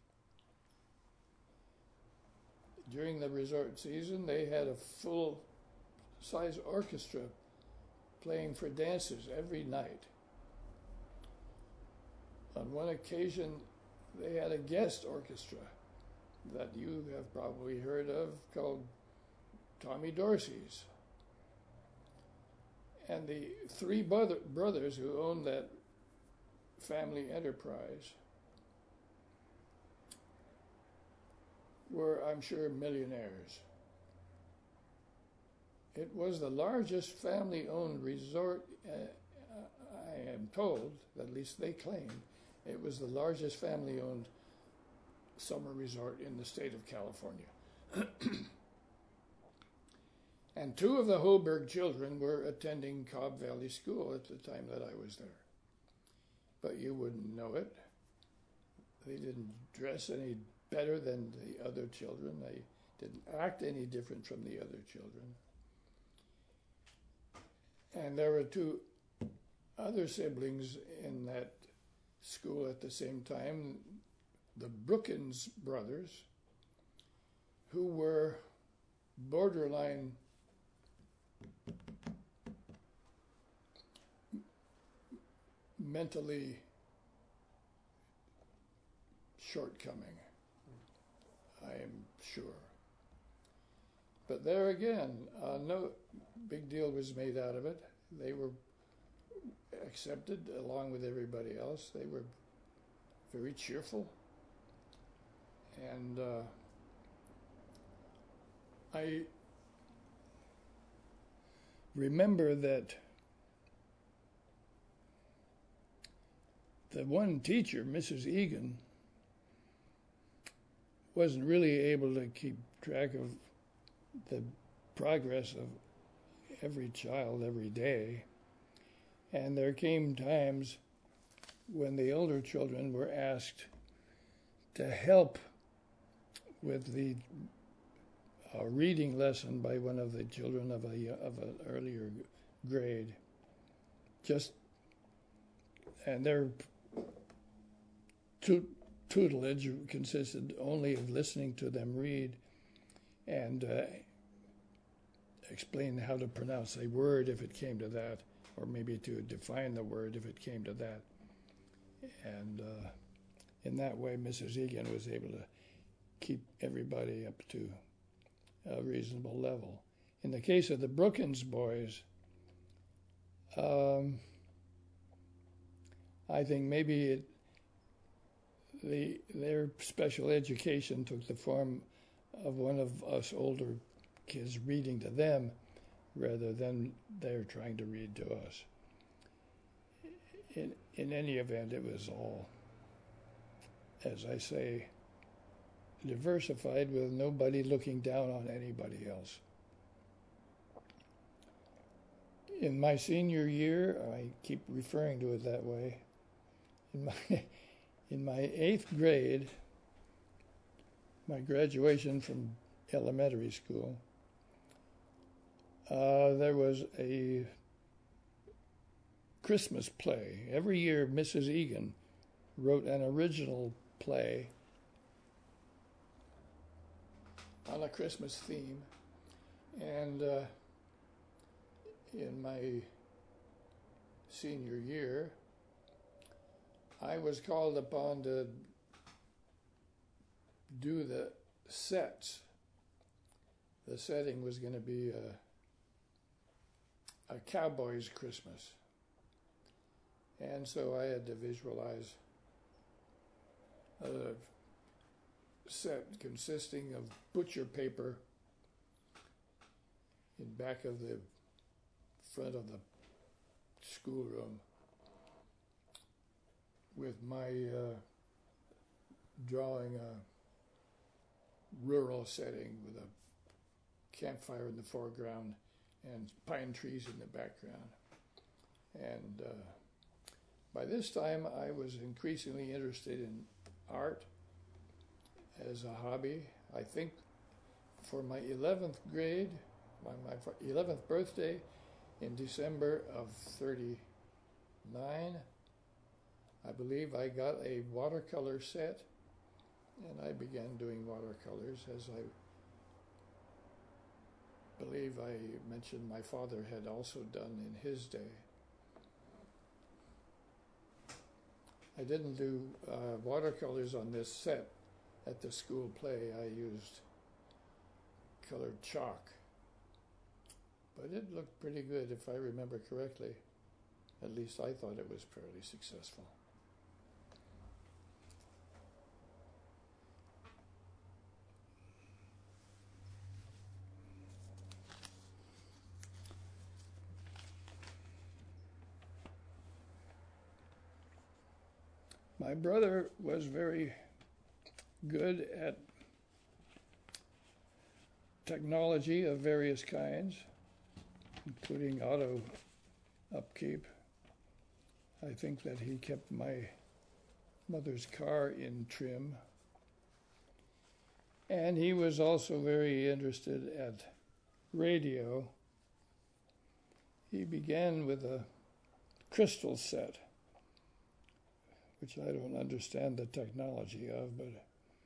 During the resort season, they had a full-size orchestra playing for dancers every night. On one occasion, they had a guest orchestra that you have probably heard of called Tommy Dorsey's. And the three brother, brothers who owned that family enterprise were, I'm sure, millionaires. It was the largest family-owned resort, uh, I am told, at least they claim, it was the largest family-owned summer resort in the state of California. And two of the Hoburg children were attending Cobb Valley School at the time that I was there. But you wouldn't know it. They didn't dress any better than the other children. They didn't act any different from the other children. And there were two other siblings in that school at the same time, the Brookins brothers, who were borderline mentally shortcoming, I am sure. But there again, uh, no big deal was made out of it. They were accepted along with everybody else. They were very cheerful. And uh, I remember that the one teacher, Missus Egan, wasn't really able to keep track of the progress of every child every day. And there came times when the older children were asked to help with the uh, reading lesson by one of the children of a of an earlier grade. Just and their tut- tutelage consisted only of listening to them read and uh, explain how to pronounce a word if it came to that, or maybe to define the word if it came to that. And uh, in that way, Missus Egan was able to keep everybody up to a reasonable level. In the case of the Brookins boys, um, I think maybe it, the their special education took the form of one of us older kids reading to them rather than they're trying to read to us. In, in any event, it was all, as I say, diversified with nobody looking down on anybody else. In my senior year, I keep referring to it that way, in my, in my eighth grade, my graduation from elementary school, uh, there was a Christmas play. Every year, Missus Egan wrote an original play on a Christmas theme, and uh, in my senior year, I was called upon to do the sets. The setting was going to be a, a cowboy's Christmas. And so I had to visualize a set consisting of butcher paper in back of the front of the schoolroom with my uh, drawing a rural setting with a campfire in the foreground and pine trees in the background. And uh, by this time, I was increasingly interested in art as a hobby. I think for my eleventh grade, my, my eleventh birthday in December of thirty-nine, I believe I got a watercolor set, and I began doing watercolors, as I believe I mentioned my father had also done in his day. I didn't do uh, watercolors on this set at the school play. I used colored chalk. But it looked pretty good, if I remember correctly. At least I thought it was fairly successful. My brother was very good at technology of various kinds, including auto upkeep. I think that he kept my mother's car in trim. And he was also very interested at radio. He began with a crystal set, which I don't understand the technology of, but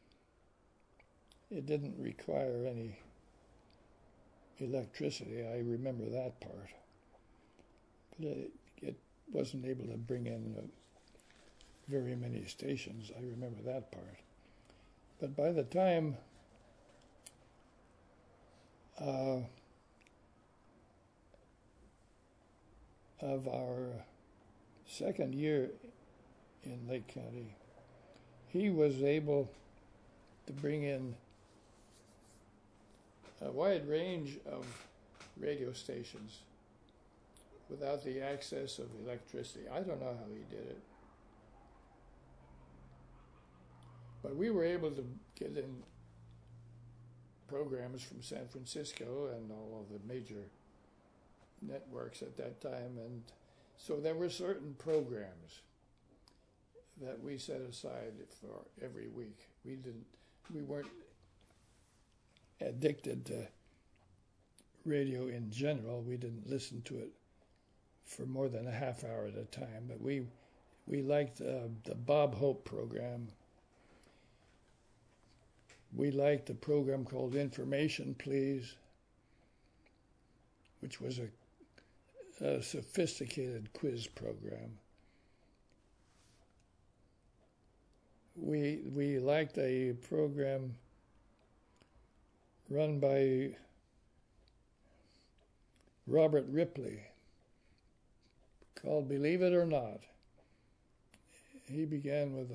it didn't require any electricity. I remember that part. But it, it wasn't able to bring in uh, very many stations. I remember that part. But by the time uh, of our second year in Lake County, he was able to bring in a wide range of radio stations without the access of electricity. I don't know how he did it. But we were able to get in programs from San Francisco and all of the major networks at that time. And so there were certain programs that we set aside for every week. We didn't, we weren't addicted to radio in general. We didn't listen to it for more than a half hour at a time, but we we liked uh, the Bob Hope program. We liked a program called Information Please, which was a, a sophisticated quiz program. We we liked a program run by Robert Ripley called Believe It or Not. He began with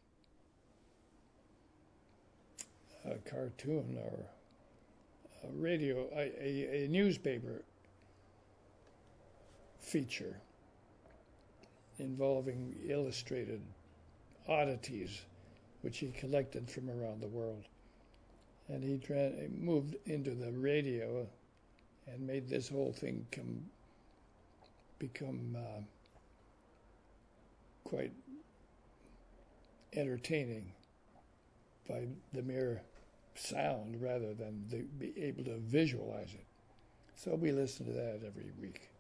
a, a cartoon or a radio, a, a, a newspaper feature involving illustrated oddities which he collected from around the world. And he tra- moved into the radio and made this whole thing come become uh, quite entertaining by the mere sound rather than the, be able to visualize it. So we listen to that every week.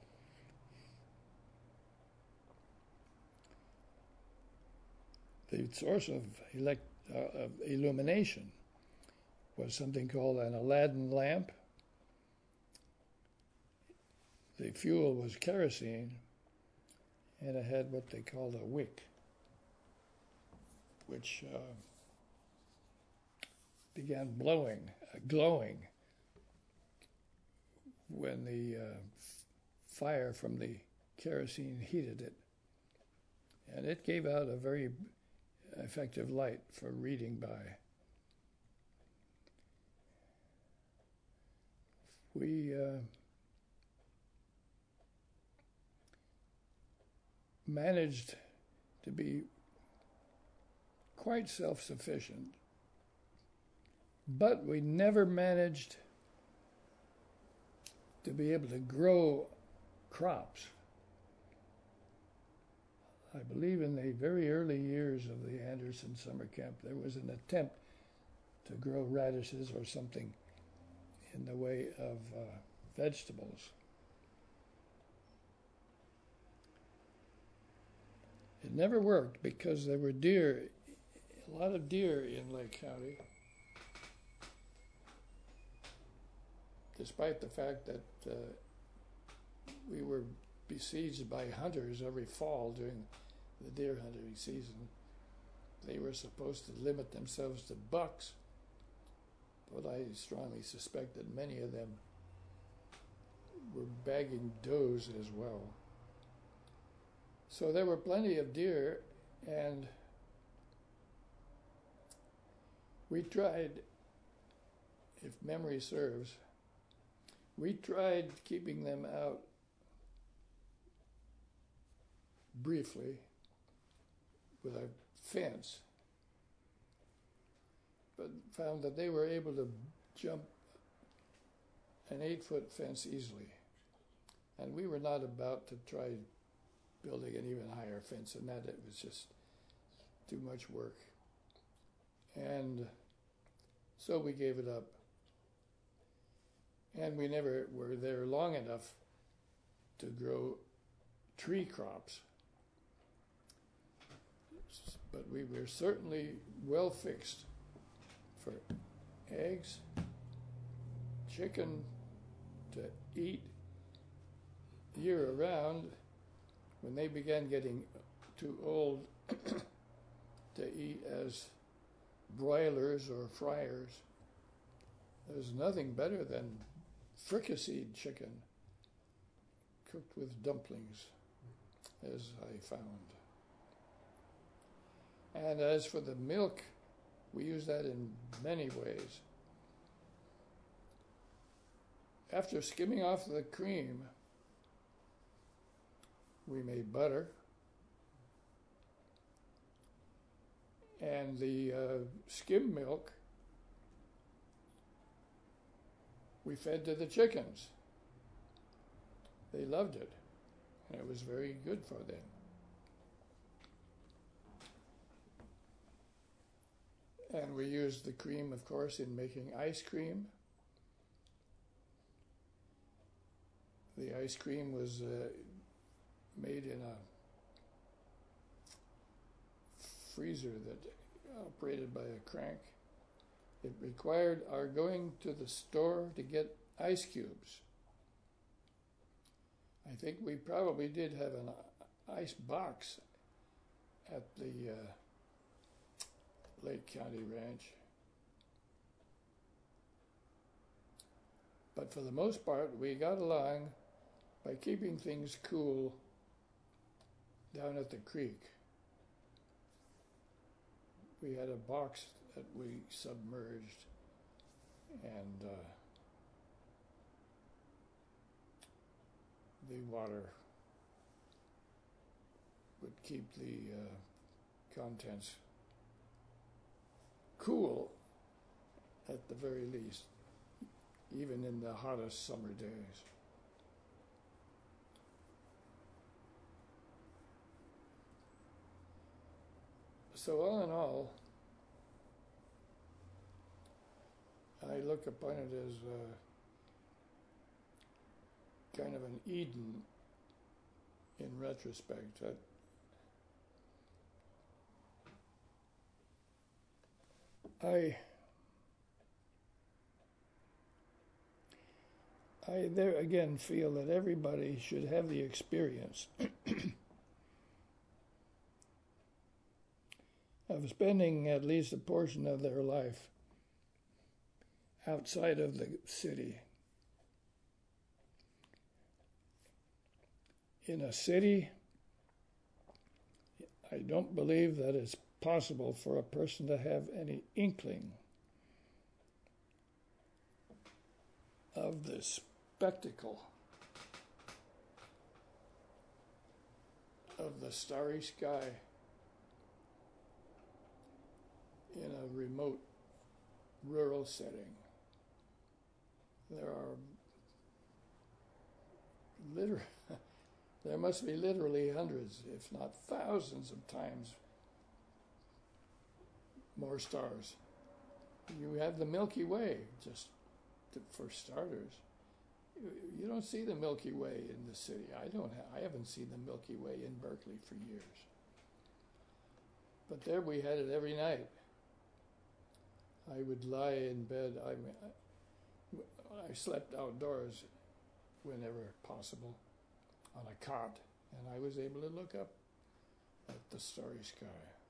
The source of, elect, uh, of illumination was something called an Aladdin lamp. The fuel was kerosene, and it had what they called a wick, which uh, began blowing, uh, glowing when the uh, f- fire from the kerosene heated it. And it gave out a very effective light for reading by. We uh, managed to be quite self-sufficient, but we never managed to be able to grow crops. I believe in the very early years of the Anderson summer camp, there was an attempt to grow radishes or something in the way of uh, vegetables. It never worked because there were deer, a lot of deer in Lake County, despite the fact that uh, we were besieged by hunters every fall during the deer hunting season. They were supposed to limit themselves to bucks, but I strongly suspect that many of them were bagging does as well. So there were plenty of deer, and we tried, if memory serves, we tried keeping them out briefly with a fence, but found that they were able to jump an eight-foot fence easily. And we were not about to try building an even higher fence than that. It was just too much work. And so we gave it up. And we never were there long enough to grow tree crops. But we were certainly well fixed for eggs, chicken to eat year around. When they began getting too old to eat as broilers or fryers, there's nothing better than fricasseed chicken cooked with dumplings, as I found. And as for the milk, we use that in many ways. After skimming off the cream, we made butter. And the uh, skim milk we fed to the chickens. They loved it, and it was very good for them. And we used the cream, of course, in making ice cream. The ice cream was uh, made in a freezer that operated by a crank. It required our going to the store to get ice cubes. I think we probably did have an ice box at the uh, Lake County Ranch. But for the most part, we got along by keeping things cool down at the creek. We had a box that we submerged, and uh, the water would keep the uh, contents cool at the very least, even in the hottest summer days. So all in all, I look upon it as uh, kind of an Eden in retrospect. That I, I there again feel that everybody should have the experience of spending at least a portion of their life outside of the city. In a city, I don't believe that it's possible for a person to have any inkling of the spectacle of the starry sky in a remote rural setting. There are literally, there must be literally hundreds, if not thousands of times more stars. You have the Milky Way, just to, for starters. You, you don't see the Milky Way in the city. I don't. Ha- I haven't seen the Milky Way in Berkeley for years. But there we had it every night. I would lie in bed. I mean, I, I slept outdoors whenever possible on a cot, and I was able to look up at the starry sky.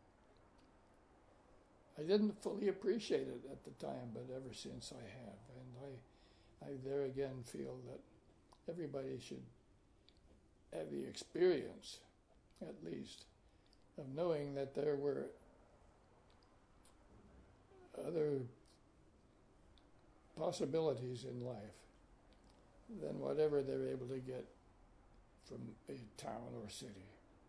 I didn't fully appreciate it at the time, but ever since I have. And I, I there again feel that everybody should have the experience, at least, of knowing that there were other possibilities in life than whatever they're able to get from a town or city.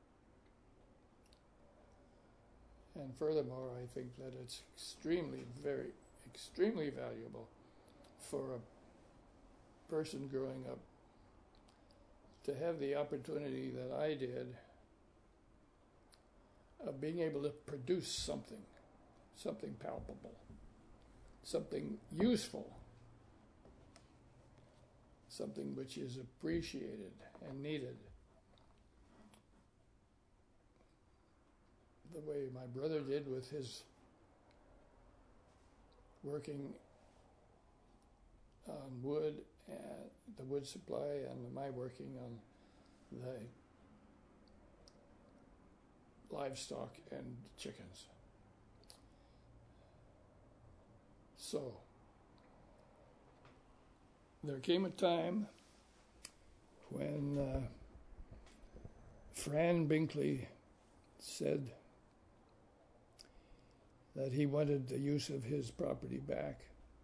And furthermore, I think that it's extremely, very, extremely valuable for a person growing up to have the opportunity that I did of being able to produce something, something palpable, something useful, something which is appreciated and needed. The way my brother did with his working on wood and the wood supply, and my working on the livestock and chickens. So there came a time when uh, Fran Binkley said that he wanted the use of his property back.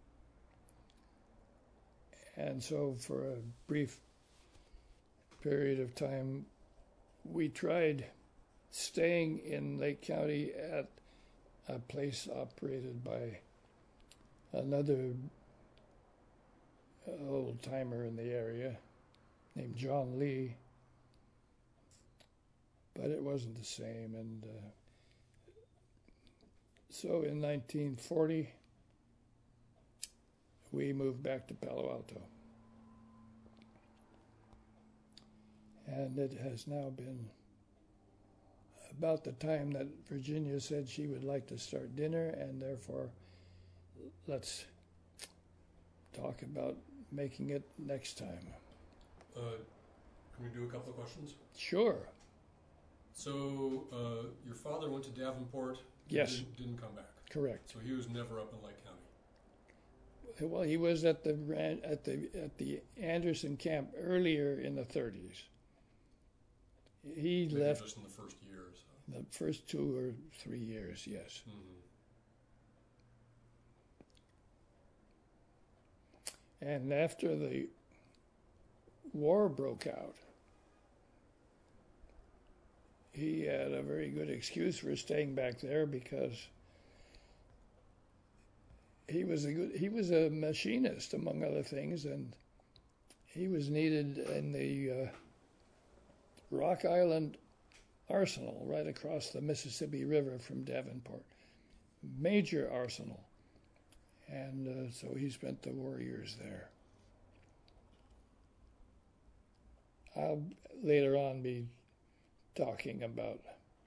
And so for a brief period of time, we tried staying in Lake County at a place operated by another old timer in the area named John Lee, but it wasn't the same. And uh, so in nineteen forty, we moved back to Palo Alto. And it has now been about the time that Virginia said she would like to start dinner, and therefore let's talk about making it next time. Uh, can we do a couple of questions? Sure. So uh, your father went to Davenport. Yes. Didn't, didn't come back. Correct. So he was never up in Lake County. Well, he was at the at the at the Anderson camp earlier in the thirties. He Maybe left just in the first year or so. the first two or three years. Yes. Mm-hmm. And after the war broke out, he had a very good excuse for staying back there because he was a good, he was a machinist, among other things, and he was needed in the uh, Rock Island Arsenal right across the Mississippi River from Davenport. Major arsenal. And uh, so he spent the war years there. I'll later on be talking about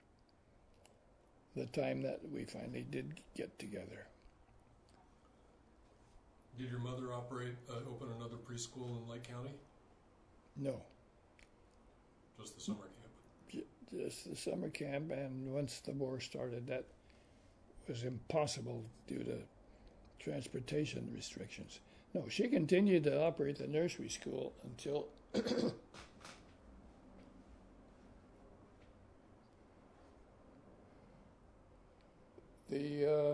the time that we finally did get together. Did your mother operate, uh, open another preschool in Lake County? No. Just the summer camp? J- just the summer camp, and once the war started, that was impossible due to transportation restrictions. No, she continued to operate the nursery school until the uh,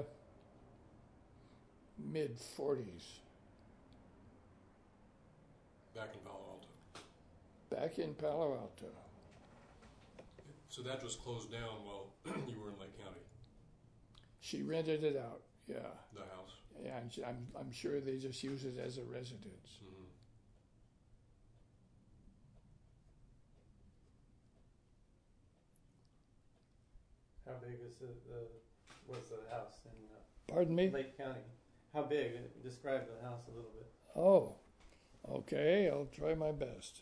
mid forties. Back in Palo Alto. Back in Palo Alto. So that just closed down while you were in Lake County, She rented it out, yeah. the house. Yeah, I'm, I'm, I'm sure they just use it as a residence. Mm-hmm. How big is the, the what's the house in uh, Pardon me? Lake County? How big? Describe the house a little bit. Oh, okay, I'll try my best.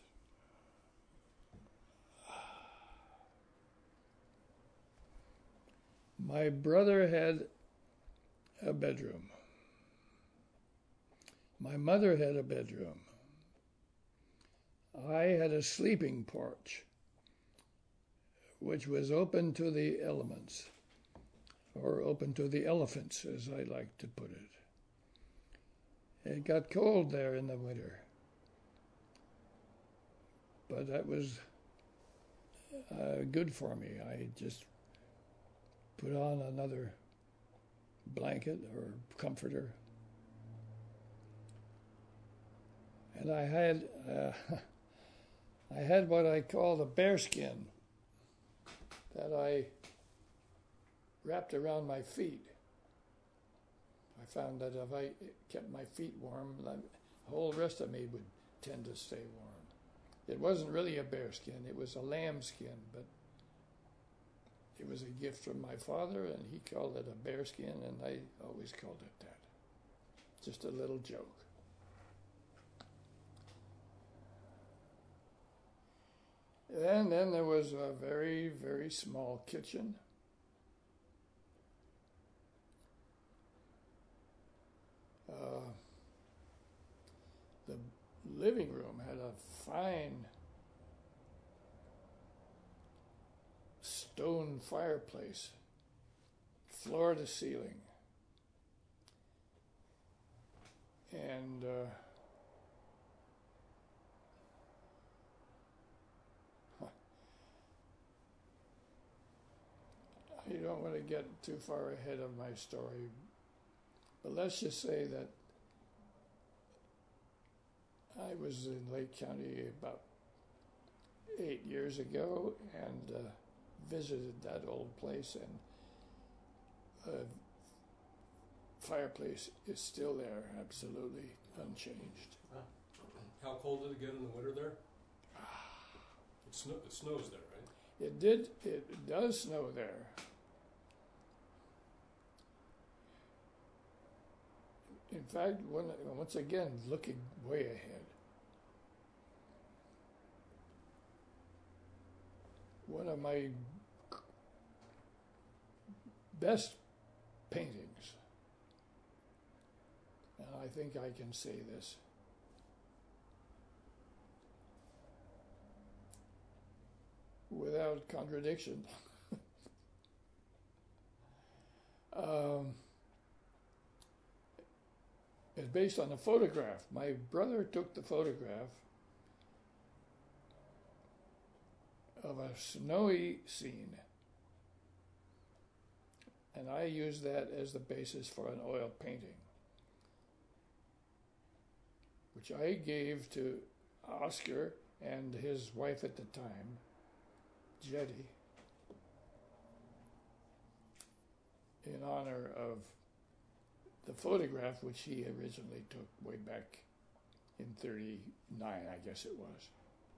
My brother had a bedroom. My mother had a bedroom. I had a sleeping porch, which was open to the elements, or open to the elephants, as I like to put it. It got cold there in the winter, but that was uh, good for me. I just put on another blanket or comforter, and I had uh, I had what I call the bearskin that I wrapped around my feet. I found that if I kept my feet warm, the whole rest of me would tend to stay warm. It wasn't really a bearskin, it was a lambskin, but it was a gift from my father, and he called it a bearskin, and I always called it that. Just a little joke. And then there was a very, very small kitchen. Uh, the living room had a fine stone fireplace, floor to ceiling. And uh, I don't want to get too far ahead of my story, but let's just say that I was in Lake County about eight years ago and uh, visited that old place, and the fireplace is still there, absolutely unchanged. How cold did it get in the winter there? It, snow, it snows there, right? It did, it does snow there. In fact, when, once again, looking way ahead, one of my best paintings, and I think I can say this, without contradiction. um, it's based on a photograph. My brother took the photograph of a snowy scene, and I used that as the basis for an oil painting, which I gave to Oscar and his wife at the time, Jetty, in honor of the photograph which he originally took way back in thirty-nine, I guess it was.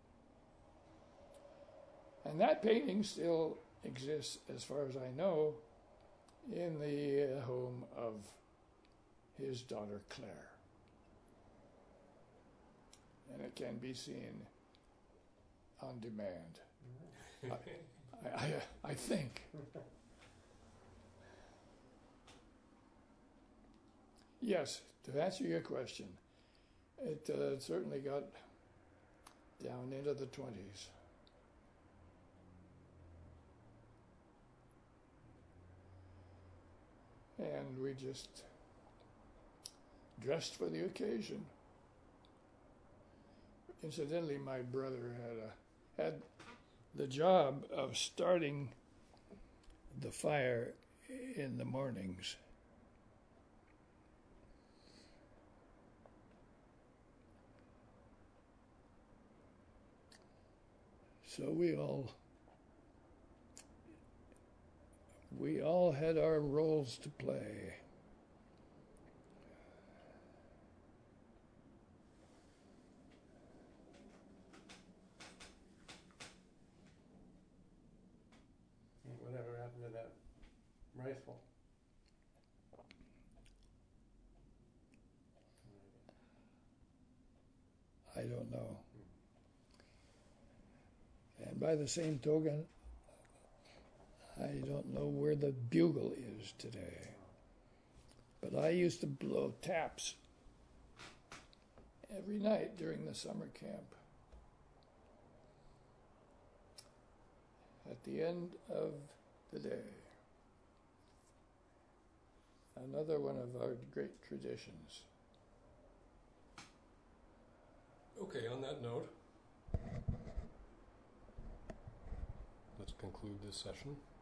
And that painting still exists, as far as I know, in the home of his daughter Claire. And it can be seen on demand. I, I, I think. Yes, to answer your question, it uh, certainly got down into the twenties. and we just dressed for the occasion. Incidentally, my brother had a had the job of starting the fire in the mornings. So we all we all had our roles to play. And whatever happened to that rifle? I don't know. And by the same token, I don't know where the bugle is today. But I used to blow taps every night during the summer camp. At the end of the day. Another one of our great traditions. Okay, on that note, let's conclude this session.